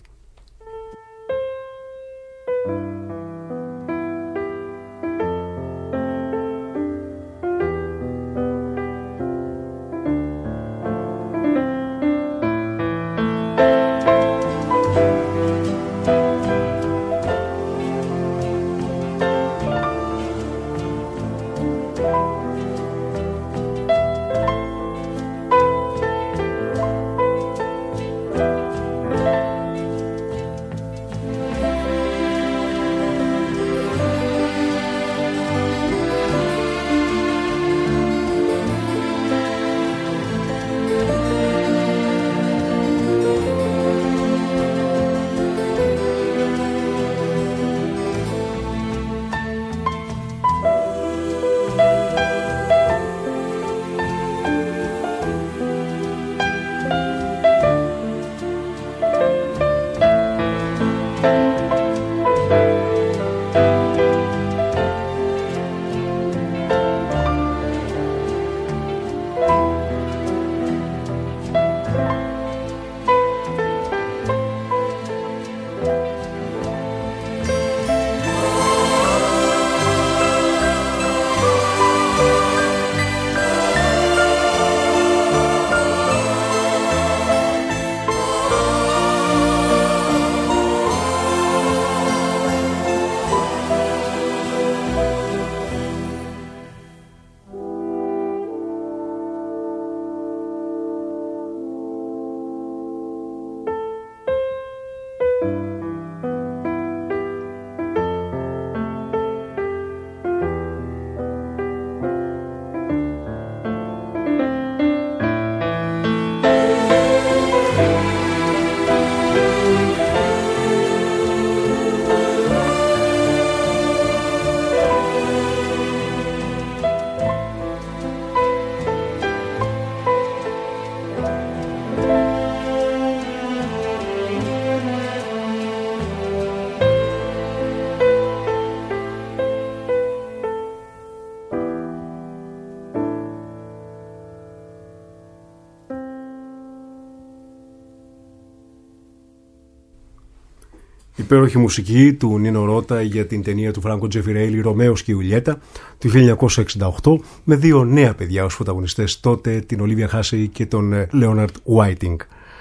Υπέροχη μουσική του Νίνο Ρώτα για την ταινία του Φράνκο Τζεφιρέλη «Ρωμαίος και η Ιουλιέτα» του χίλια εννιακόσια εξήντα οκτώ, με δύο νέα παιδιά ως πρωταγωνιστές τότε, την Ολίβια Χάσεϊ και τον Λέοναρντ Ουάιτινγκ.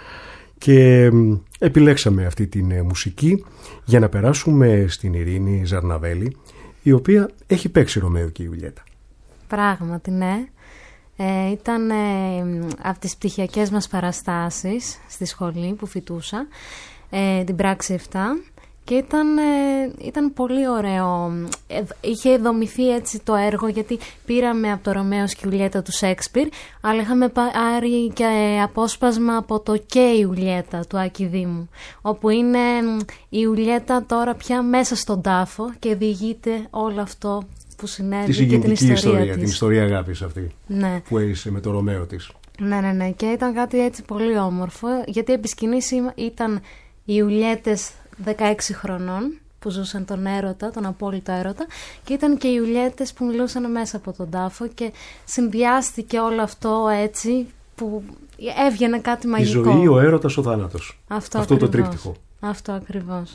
Και επιλέξαμε αυτή την μουσική για να περάσουμε στην Ειρήνη Ζαρναβέλη, η οποία έχει παίξει Ρωμαίο και η Ιουλιέτα. Πράγματι, ναι. Ε, ήταν ε, από τις πτυχιακές μας παραστάσεις στη σχολή που φοιτούσα, ε, την πράξη επτά, και ήταν, ε, ήταν πολύ ωραίο. Ε, είχε δομηθεί έτσι το έργο, γιατί πήραμε από το Ρωμαίος και η Ιουλιέτα του Σέξπιρ, αλλά είχαμε πάρει και απόσπασμα από το «Και η Ιουλιέτα» του Άκη Δήμου, όπου είναι η Ιουλιέτα τώρα πια μέσα στον τάφο και διηγείται όλο αυτό που συνέβη και την ιστορία, ιστορία της. Την ιστορία αγάπης αυτή, ναι, που έζησε με το Ρωμαίο της. Ναι, ναι, ναι. Και ήταν κάτι έτσι πολύ όμορφο, γιατί επί σκηνής ήταν οι Ιουλιέτες δεκαέξι χρονών που ζούσαν τον έρωτα, τον απόλυτο έρωτα, και ήταν και οι Ιουλιέτες που μιλούσαν μέσα από τον τάφο, και συνδυάστηκε όλο αυτό έτσι που έβγαινε κάτι μαγικό. Η ζωή, ο έρωτας, ο θάνατος. Αυτό, αυτό το ακριβώς. τρίπτυχο. Αυτό ακριβώς.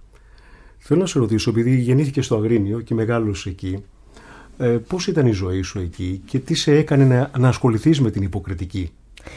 Θέλω να σε ρωτήσω, επειδή γεννήθηκε στο Αγρίνιο και μεγάλωσε εκεί, ε, πώς ήταν η ζωή σου εκεί και τι σε έκανε να, να ασχοληθείς με την υποκριτική?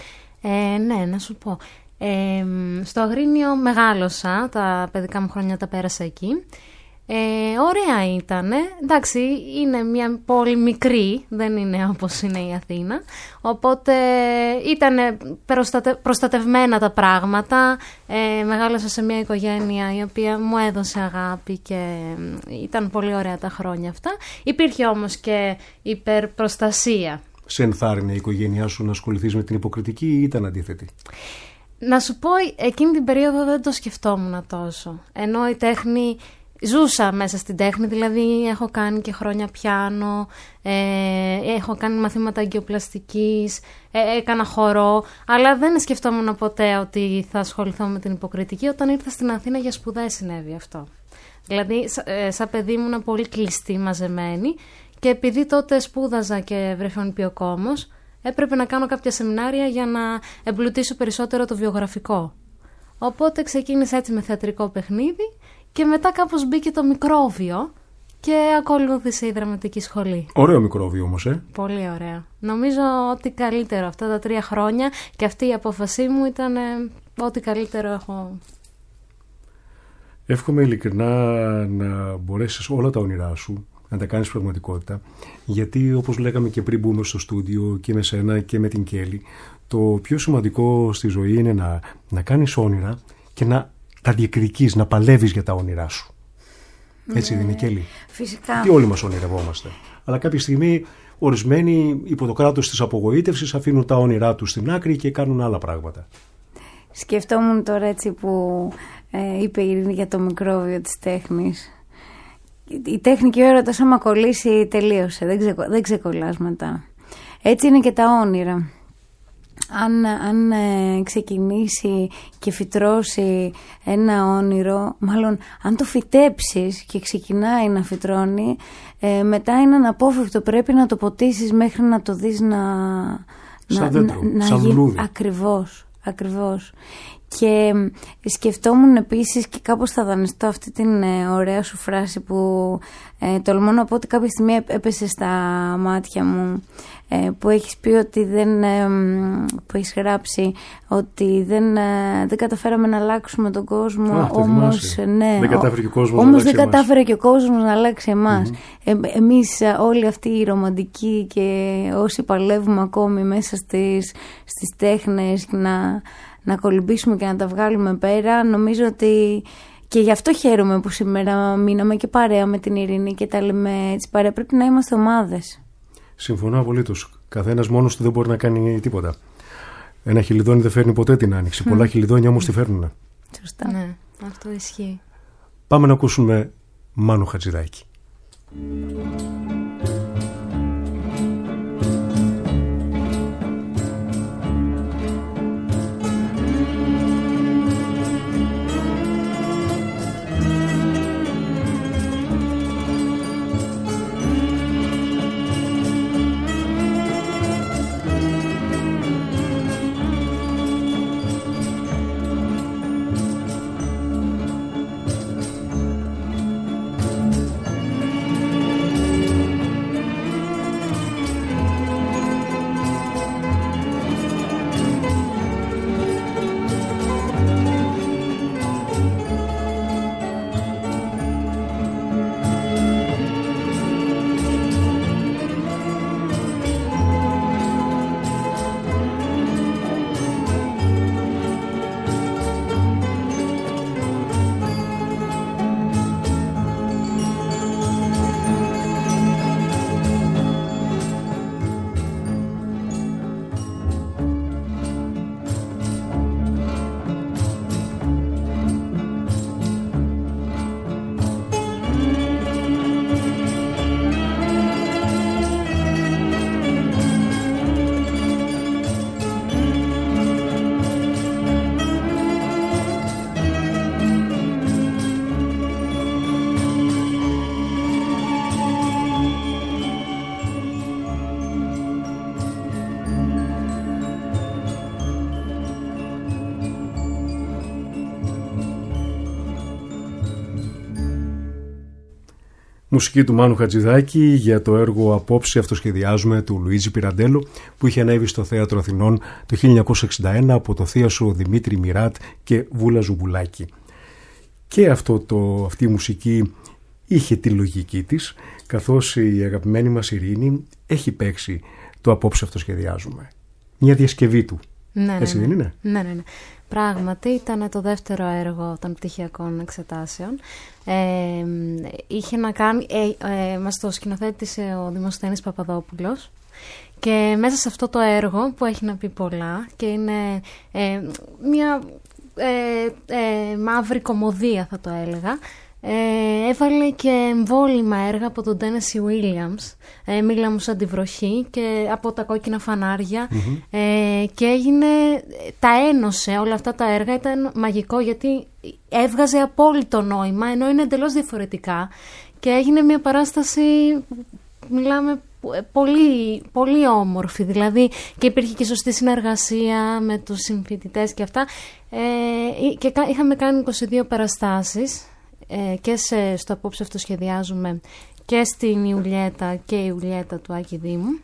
Ε, ναι, να σου πω. Ε, στο Αγρίνιο μεγάλωσα, τα παιδικά μου χρόνια τα πέρασα εκεί. Ε, ωραία ήτανε. Εντάξει, είναι μια πόλη μικρή, δεν είναι όπως είναι η Αθήνα, οπότε ήτανε προστατε, προστατευμένα τα πράγματα. Ε, μεγάλωσα σε μια οικογένεια η οποία μου έδωσε αγάπη και ήταν πολύ ωραία τα χρόνια αυτά. Υπήρχε όμως και υπερπροστασία. Σε ενθάρρυνε η οικογένειά σου να ασχοληθείς με την υποκριτική ή ήταν αντίθετη? Να σου πω, εκείνη την περίοδο δεν το σκεφτόμουν τόσο. Ενώ η τέχνη, ζούσα μέσα στην τέχνη, δηλαδή έχω κάνει και χρόνια πιάνο, ε, έχω κάνει μαθήματα αγκιοπλαστικής, ε, έκανα χορό, αλλά δεν σκεφτόμουν ποτέ ότι θα ασχοληθώ με την υποκριτική. Όταν ήρθα στην Αθήνα για σπουδές συνέβη αυτό. Δηλαδή, ε, σαν παιδί ήμουν πολύ κλειστή, μαζεμένη, και επειδή τότε σπούδαζα και βρεφονιπιοκόμος, έπρεπε να κάνω κάποια σεμινάρια για να εμπλουτίσω περισσότερο το βιογραφικό. Οπότε ξεκίνησα έτσι με θεατρικό παιχνίδι και μετά κάπως μπήκε το μικρόβιο και ακολούθησε η δραματική σχολή. Ωραίο μικρόβιο όμως, ε. Πολύ ωραίο. Νομίζω ότι καλύτερο αυτά τα τρία χρόνια, και αυτή η απόφασή μου ήταν ε, ό,τι καλύτερο έχω. Εύχομαι ειλικρινά να μπορέσεις όλα τα όνειρά σου να τα κάνεις πραγματικότητα, γιατί όπως λέγαμε και πριν μπούμε στο στούντιο και με σένα και με την Κέλλη, το πιο σημαντικό στη ζωή είναι να, να κάνεις όνειρα και να τα διεκδικείς, να παλεύεις για τα όνειρά σου. Έτσι δεν είναι, Κέλλη? Φυσικά. Τι όλοι μας ονειρευόμαστε. Αλλά κάποια στιγμή ορισμένοι υπό το κράτος της απογοήτευσης αφήνουν τα όνειρά τους στην άκρη και κάνουν άλλα πράγματα. Σκεφτόμουν τώρα έτσι που ε, είπε η Ειρήνη για το μικρόβιο της τέχνης. Η τέχνη και ο έρωτας, άμα κολλήσει, τελείωσε. Δεν, ξε, δεν ξεκολλάς μετά. Έτσι είναι και τα όνειρα. Αν, αν ε, ξεκινήσει και φυτρώσει ένα όνειρο, μάλλον αν το φυτέψεις και ξεκινάει να φυτρώνει, ε, μετά είναι αναπόφευκτο. Πρέπει να το ποτίσεις μέχρι να το δεις να... Σαν να, δέντρο, να, σαν να λουλούδι. Ακριβώς, ακριβώς. Και σκεφτόμουν επίσης και κάπως θα δανειστώ αυτή την ε, ωραία σου φράση που ε, τολμώ να πω ότι κάποια στιγμή έπεσε στα μάτια μου, ε, που έχεις πει ότι δεν, ε, που έχεις γράψει ότι δεν, ε, δεν καταφέραμε να αλλάξουμε τον κόσμο. Α, όμως, ναι, δεν κατάφερε και ο κόσμος όμως να δεν αλλάξει κατάφερε και ο κόσμος να αλλάξει εμάς. Mm-hmm. Ε, εμείς όλοι αυτοί οι ρομαντικοί και όσοι παλεύουμε ακόμη μέσα στις, στις τέχνες να... να κολυμπήσουμε και να τα βγάλουμε πέρα. Νομίζω ότι και γι' αυτό χαίρομαι που σήμερα μείναμε και παρέα με την Ειρήνη και τα λέμε έτσι παρέα. Πρέπει να είμαστε ομάδες. Συμφωνώ απολύτως. Καθένας μόνος του δεν μπορεί να κάνει τίποτα. Ένα χιλιδόνι δεν φέρνει ποτέ την άνοιξη. Mm. Πολλά χιλιδόνια όμως τη φέρνουν. Σωστά. Ναι, αυτό ισχύει. Πάμε να ακούσουμε Μάνο Χατζηδάκη. Μουσική του Μάνου Χατζηδάκη για το έργο «Απόψε αυτοσχεδιάζουμε» του Λουίτζι Πιραντέλο, που είχε ανέβει στο Θέατρο Αθηνών το χίλια εννιακόσια εξήντα ένα από το θίασο Δημήτρη Μιράτ και Βούλα Ζουμπουλάκη. Και αυτό το, αυτή η μουσική είχε τη λογική της, καθώς η αγαπημένη μας Ειρήνη έχει παίξει το «Απόψε αυτοσχεδιάζουμε». Μια διασκευή του. Ναι, Έτσι ναι, δεν ναι. είναι? Ναι, ναι, ναι. Πράγματι ήταν το δεύτερο έργο των πτυχιακών εξετάσεων. Ε, είχε να κάνει, ε, ε, μας το σκηνοθέτησε ο Δημοσθένης Παπαδόπουλος, και μέσα σε αυτό το έργο που έχει να πει πολλά και είναι ε, μια ε, ε, μαύρη κωμωδία, θα το έλεγα, Ε, έβαλε και εμβόλυμα έργα από τον Τένεσι Βίλιαμς, ε, «Μίλα μου σαν τη βροχή» και από τα κόκκινα φανάρια, mm-hmm. ε, και έγινε, τα ένωσε όλα αυτά τα έργα. Ήταν μαγικό γιατί έβγαζε απόλυτο νόημα, ενώ είναι εντελώς διαφορετικά, και έγινε μια παράσταση, μιλάμε, πολύ, πολύ όμορφη, δηλαδή, και υπήρχε και σωστή συνεργασία με τους συμφοιτητές και αυτά, ε, και είχαμε κάνει είκοσι δύο παραστάσεις, και σε, στο «Απόψε αυτοσχεδιάζουμε» και στην Ιουλιέτα και η Ιουλιέτα του Άκη Δήμου,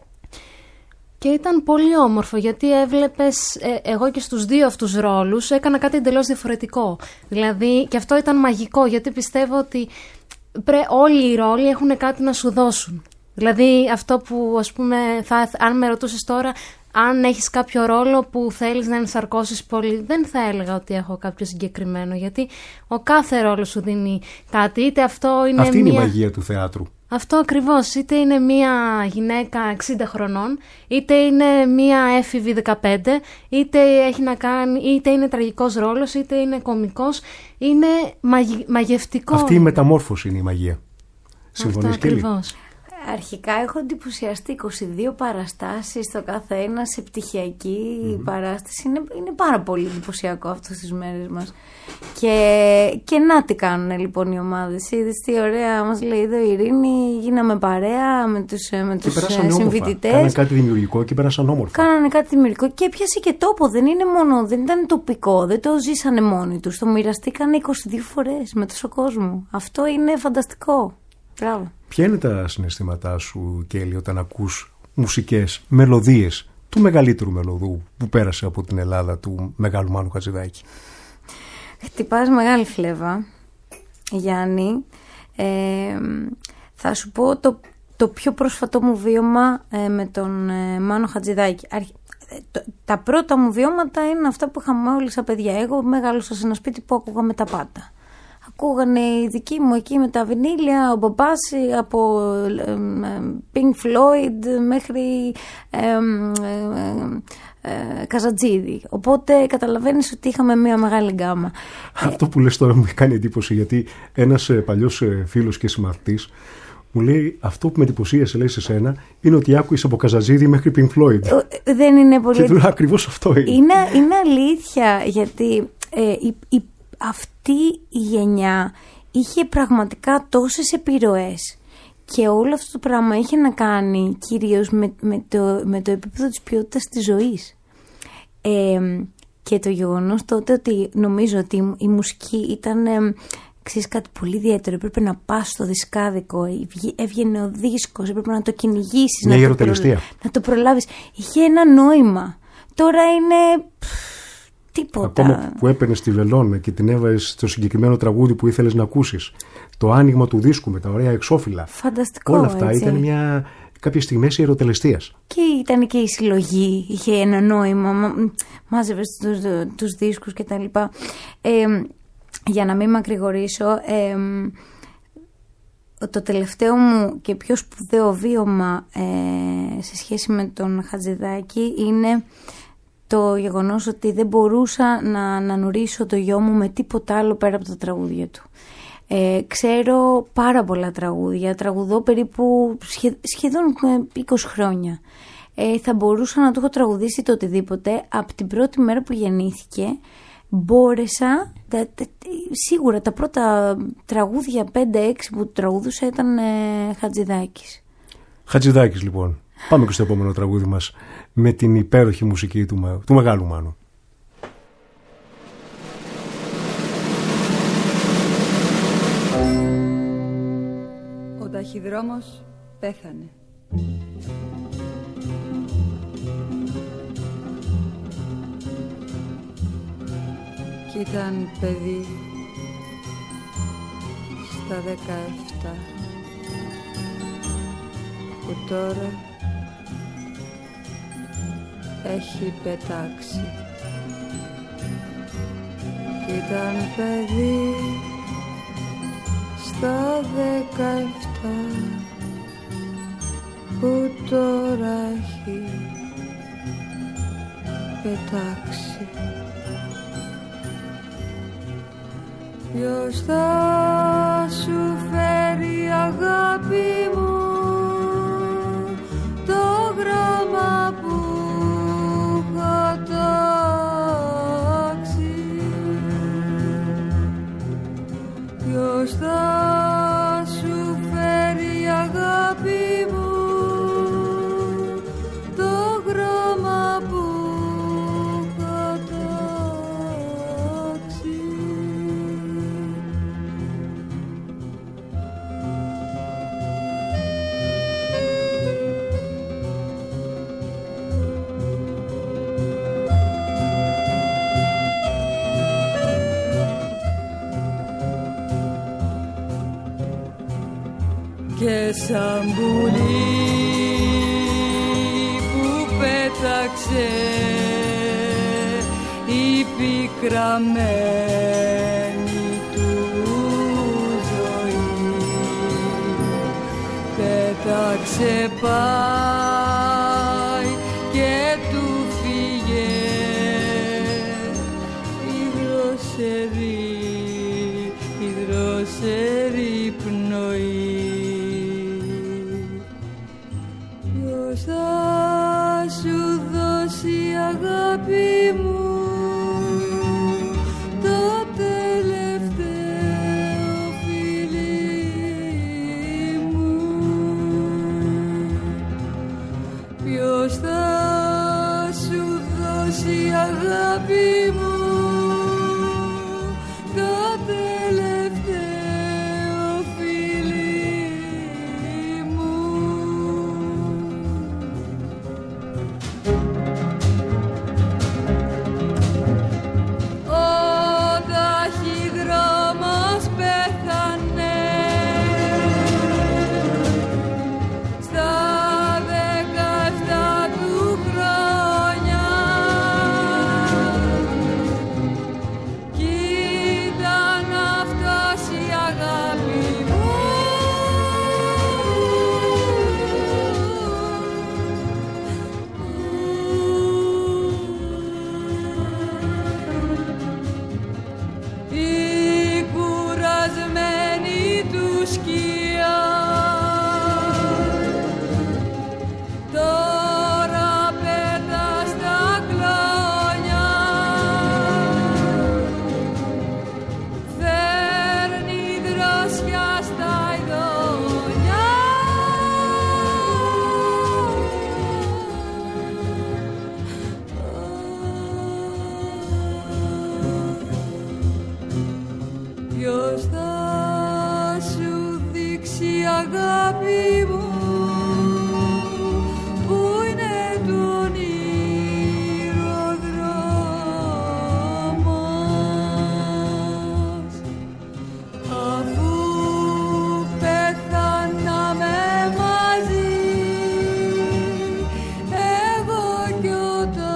και ήταν πολύ όμορφο γιατί έβλεπες, ε, εγώ και στους δύο αυτούς ρόλους έκανα κάτι εντελώς διαφορετικό, δηλαδή, και αυτό ήταν μαγικό, γιατί πιστεύω ότι πρέ, όλοι οι ρόλοι έχουν κάτι να σου δώσουν. Δηλαδή αυτό που, ας πούμε, θα, αν με ρωτούσες τώρα αν έχεις κάποιο ρόλο που θέλεις να ενσαρκώσεις πολύ, δεν θα έλεγα ότι έχω κάποιο συγκεκριμένο, γιατί ο κάθε ρόλος σου δίνει κάτι. Είτε αυτό είναι Αυτή μια... είναι η μαγεία του θεάτρου. Αυτό ακριβώς. Είτε είναι μια γυναίκα εξήντα χρονών, είτε είναι μια έφηβη δεκαπέντε, είτε έχει να κάνει, είτε είναι τραγικός ρόλος, είτε είναι κωμικός. Είναι μαγι... μαγευτικό. Αυτή η μεταμόρφωση είναι η μαγεία. Συμφωνείς, Αυτό ακριβώς. Αρχικά έχω εντυπωσιαστεί, είκοσι δύο παραστάσεις στο κάθε ένα σε πτυχιακή mm-hmm. παράσταση. Είναι, είναι πάρα πολύ εντυπωσιακό αυτό στις μέρες μας. Και, και να τι κάνουν λοιπόν οι ομάδες. Είδες τι ωραία μας λέει εδώ η Ειρήνη, γίναμε παρέα με τους, με τους συμφοιτητές. Κάνανε κάτι δημιουργικό και πέρασαν όμορφα. Κάνανε κάτι δημιουργικό και έπιασε και τόπο. Δεν είναι μόνο, δεν ήταν τοπικό, δεν το ζήσανε μόνοι τους. Το μοιραστήκανε είκοσι δύο φορές με τόσο κόσμο. Αυτό είναι φανταστικό. Μπράβο. Ποια είναι τα συναισθήματά σου, Κέλλη, όταν ακούς μουσικές, μελωδίες του μεγαλύτερου μελωδού που πέρασε από την Ελλάδα, του μεγάλου Μάνου Χατζηδάκη? Χτυπάς μεγάλη φλέβα, Γιάννη. Ε, θα σου πω το, το πιο πρόσφατό μου βίωμα ε, με τον ε, Μάνο Χατζηδάκη. Αρχ, ε, το, τα πρώτα μου βιώματα είναι αυτά που είχαμε όλοι σαν παιδιά. Εγώ μεγάλωσα σε ένα σπίτι που ακούγαμε τα πάντα. Ακούγανε οι δικοί μου εκεί με τα βινίλια, ο μπαμπάς από ε, Pink Floyd μέχρι ε, ε, ε, Καζατζίδη. Οπότε καταλαβαίνεις ότι είχαμε μια μεγάλη γκάμα. Αυτό που λες τώρα μου κάνει εντύπωση, γιατί ένας παλιός φίλος και συμμαθητής μου λέει, αυτό που με εντυπωσίασε, λέει, σε σένα είναι ότι άκουες από Καζατζίδη μέχρι Pink Floyd. Δεν είναι πολύ... Και του λέω, ακριβώς αυτό είναι. Είναι, είναι αλήθεια, γιατί ε, η, η αυτή η γενιά είχε πραγματικά τόσες επιρροές και όλο αυτό το πράγμα είχε να κάνει κυρίως με, με, το, με το επίπεδο της ποιότητας της ζωής. Ε, και το γεγονός τότε ότι νομίζω ότι η, η μουσική ήταν ε, ξέρεις, κάτι πολύ ιδιαίτερο. Έπρεπε να πας στο δισκάδικο, έβγαινε ο δίσκος, έπρεπε να το κυνηγήσεις, μια να, το προ, να το προλάβεις. Είχε ένα νόημα. Τώρα είναι... Τίποτα. Ακόμα που έπαιρνες τη βελόνα και την έβαζες στο συγκεκριμένο τραγούδι που ήθελες να ακούσεις, το άνοιγμα του δίσκου με τα ωραία εξώφυλλα. Φανταστικό. Όλα αυτά έτσι. Ήταν μια, κάποιες στιγμές ιεροτελεστίας. Και ήταν και η συλλογή, είχε ένα νόημα, μα, μάζευες τους, τους δίσκους και τα λοιπά. Ε, για να μην μακρηγορήσω, ε, το τελευταίο μου και πιο σπουδαίο βίωμα ε, σε σχέση με τον Χατζηδάκη είναι το γεγονός ότι δεν μπορούσα να ανανουρίσω το γιο μου με τίποτα άλλο πέρα από τα τραγούδια του. Ε, ξέρω πάρα πολλά τραγούδια, τραγουδώ περίπου σχε, σχεδόν είκοσι χρόνια. Ε, θα μπορούσα να του έχω τραγουδήσει το οτιδήποτε. Από την πρώτη μέρα που γεννήθηκε μπόρεσα, τα, τα, σίγουρα τα πρώτα τραγούδια πέντε έξι που τραγουδούσα ήταν ε, Χατζηδάκης. Χατζηδάκης λοιπόν. Πάμε και στο επόμενο τραγούδι μας με την υπέροχη μουσική του, του Μεγάλου Μάνου. ταχυδρόμος πέθανε. Κι ήταν παιδί στα δεκαεπτά, που τώρα έχει πετάξει. Κι ήταν παιδί στα δεκαεπτά, που τώρα έχει πετάξει. Ποιος θα σου φέρει, αγάπη μου, το γράμμα που έχω τάξει? Ποιος θα σου φέρει, αγάπη μου, το γράμμα που έχω τάξει? Και σαν πουλί που πέταξε η πικραμένη του ζωή, πέταξε πάει και του φύγε η δροσερή, η δροσερή πνοή. Ποιος θα σου δώσει, αγάπη μου, το τελευταίο φιλί μου? Ποιος θα σου δώσει, αγάπη μου, το τελευταίο φιλί μου? Ο ταχυδρόμος πέθανε στα δεκαεπτά του χρόνια, κι ήταν αυτός η αγάπη μου. Η κουρασμένη του σκιά τώρα πέτα στα κλόνια, φέρνει δροσιά στα ειδόνια. Ποιος θα σου δείξει, αγάπη μου, που είναι του όνειρο δρόμος, αφού πεθάναμε μαζί, εγώ κι ο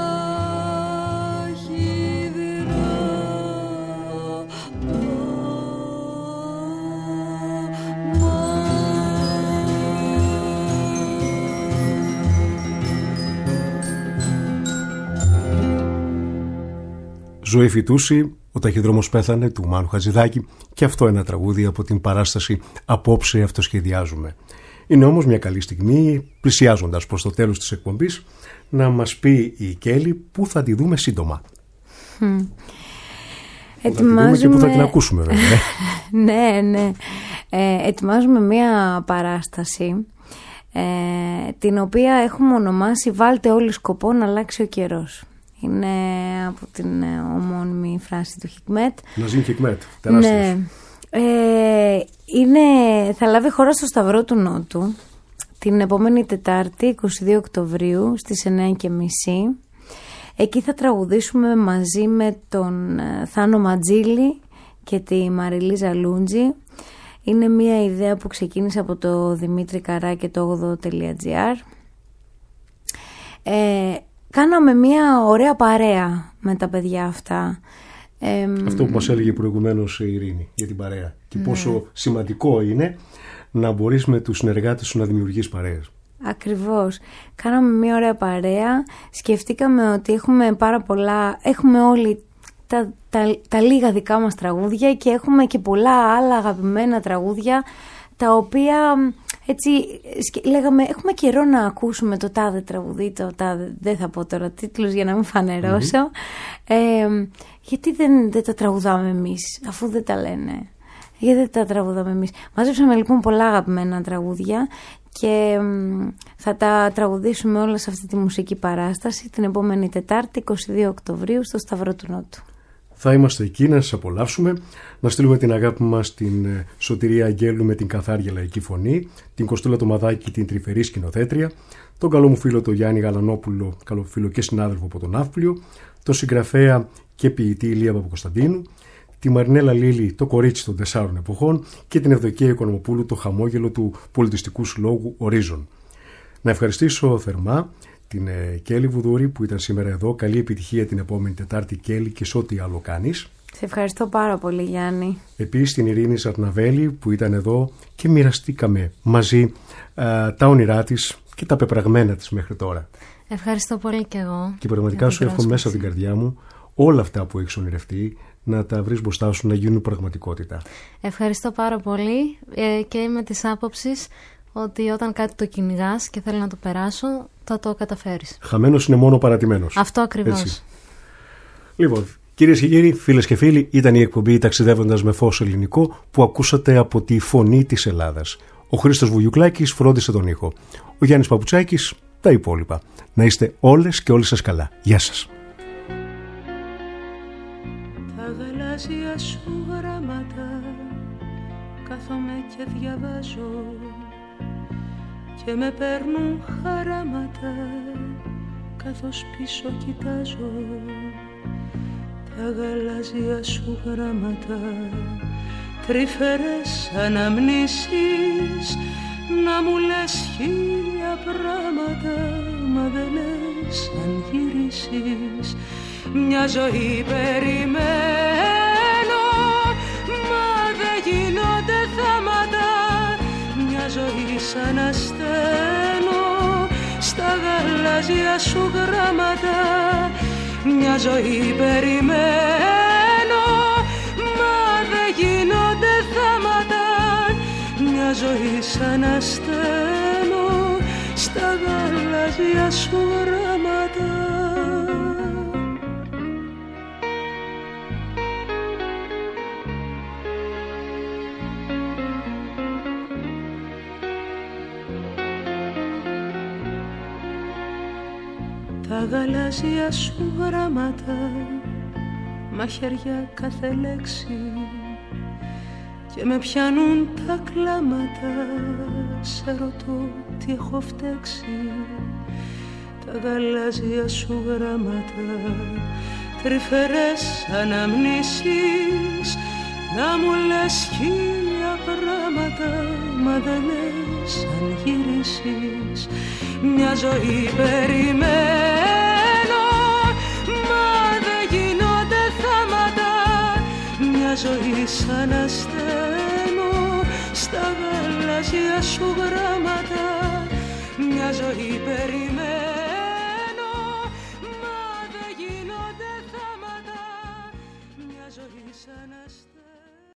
Ζωή Φυτούση, ο ταχυδρόμος πέθανε, του Μάνου Χατζηδάκη, και αυτό ένα τραγούδι από την παράσταση «Απόψε αυτοσχεδιάζουμε». Είναι όμως μια καλή στιγμή, πλησιάζοντας προς το τέλος της εκπομπής, να μας πει η Κέλλη πού θα τη δούμε σύντομα. Mm. Ετοιμάζουμε... Θα τη δούμε και πού θα την ακούσουμε βέβαια. ναι, ναι. Ε, ετοιμάζουμε μια παράσταση ε, την οποία έχουμε ονομάσει «Βάλτε όλοι σκοπό να αλλάξει ο καιρός». Είναι από την ομώνυμη φράση του Χικμέτ. Ναζίμ Χικμέτ, τεράστιος. Ναι. Ε, είναι, θα λάβει χώρα στο Σταυρό του Νότου την επόμενη Τετάρτη, εικοστή δεύτερη Οκτωβρίου, στις εννιά και μισή. Εκεί θα τραγουδήσουμε μαζί με τον Θάνο Ματζήλη και τη Μαριλίζα Λούντζη. Είναι μια ιδέα που ξεκίνησε από το Δημήτρη Καρά και το όγδοο τελεία τζι άρ. Ε, κάναμε μια ωραία παρέα με τα παιδιά αυτά. Ε, Αυτό που μας έλεγε προηγουμένως η Ειρήνη για την παρέα. Και ναι. πόσο σημαντικό είναι να μπορείς με τους συνεργάτες σου να δημιουργείς παρέες. Ακριβώς. Κάναμε μια ωραία παρέα. Σκεφτήκαμε ότι έχουμε πάρα πολλά, έχουμε όλοι τα, τα, τα λίγα δικά μας τραγούδια και έχουμε και πολλά άλλα αγαπημένα τραγούδια, τα οποία έτσι λέγαμε έχουμε καιρό να ακούσουμε το τάδε τραγουδί, το τάδε, δεν θα πω τώρα τίτλους για να μην φανερώσω. Mm-hmm. Ε, γιατί δεν, δεν τα τραγουδάμε εμείς, αφού δεν τα λένε. Γιατί δεν τα τραγουδάμε εμείς. Μαζέψαμε λοιπόν πολλά αγαπημένα τραγούδια και θα τα τραγουδήσουμε όλα σε αυτή τη μουσική παράσταση την επόμενη Τετάρτη, εικοστή δεύτερη Οκτωβρίου, στο Σταυρό του Νότου. Θα είμαστε εκεί να σας απολαύσουμε, να στείλουμε την αγάπη μας στην Σωτηρία Αγγέλου με την καθάρια λαϊκή φωνή, την Κοστούλα το Μαδάκη, την τρυφερή σκηνοθέτρια, τον καλό μου φίλο τον Γιάννη Γαλανόπουλο, καλό φίλο και συνάδελφο από τον Ναύπλιο, τον συγγραφέα και ποιητή Ηλία Παπακοσταντίνου, τη Μαρινέλα Λίλη, το κορίτσι των τεσσάρων εποχών και την Ευδοκία Οικονομοπούλου, το χαμόγελο του πολιτιστικού συλλόγου Ορίζον. Να ευχαριστήσω θερμά την ε, Κέλλη Βουδούρη που ήταν σήμερα εδώ. Καλή επιτυχία την επόμενη Τετάρτη, Κέλλη, και σε ό,τι άλλο κάνεις. Σε ευχαριστώ πάρα πολύ, Γιάννη. Επίσης την Ειρήνη Ζαρναβέλη που ήταν εδώ και μοιραστήκαμε μαζί ε, τα όνειρά της και τα πεπραγμένα της μέχρι τώρα. Ευχαριστώ πολύ και εγώ. Και πραγματικά σου εύχομαι μέσα από την καρδιά μου όλα αυτά που έχεις ονειρευτεί να τα βρεις μπροστά σου να γίνουν πραγματικότητα. Ευχαριστώ πάρα πολύ ε, και είμαι της άποψης ότι όταν κάτι το κυνηγάς και θέλω να το περάσω, θα το καταφέρεις. Χαμένος είναι μόνο παρατημένος. Αυτό ακριβώς. Έτσι. Λοιπόν, κυρίες και κύριοι, φίλες και φίλοι, ήταν η εκπομπή «Ταξιδεύοντας με φως ελληνικό» που ακούσατε από τη Φωνή της Ελλάδας. Ο Χρήστος Βουγιουκλάκης φρόντισε τον ήχο. Ο Γιάννης Παπουτσάκης τα υπόλοιπα. Να είστε όλες και όλοι σας καλά. Γεια σας. Τα γαλάζια σου γράμματα κάθομαι και διαβάζω και με παίρνουν χαράματα καθώς πίσω κοιτάζω. Τα γαλάζια σου γράμματα, τρυφερές αναμνήσεις, να μου λες χίλια πράγματα, μα δεν λες αν γυρίσεις. Μια ζωή περιμένω, μα δεν γίνονται θάματα. Μια ζωή σαν ασθένω στα γαλάζια σου γράμματα. Μια ζωή περιμένω, μα δεν γίνονται θάματα. Μια ζωή σαν ασθένω στα γαλάζια σου γράμματα. Τα γαλάζια σου γράμματα, μαχαιριά κάθε λέξη, και με πιάνουν τα κλάματα. Σε ρωτώ τι έχω φταίξει. Τα γαλάζια σου γράμματα, τρυφερές αναμνήσεις, να μου λες χίλια πράγματα, μα δεν λες αν γυρίσεις. Μια ζωή περιμένω, μα δεν γίνονται θάματα. Μια ζωή σαν ασθένω στα γαλάζια σου γράμματα. Μια ζωή περιμένω, μα δεν γίνονται θάματα. Μια ζωή σαν ασθένω.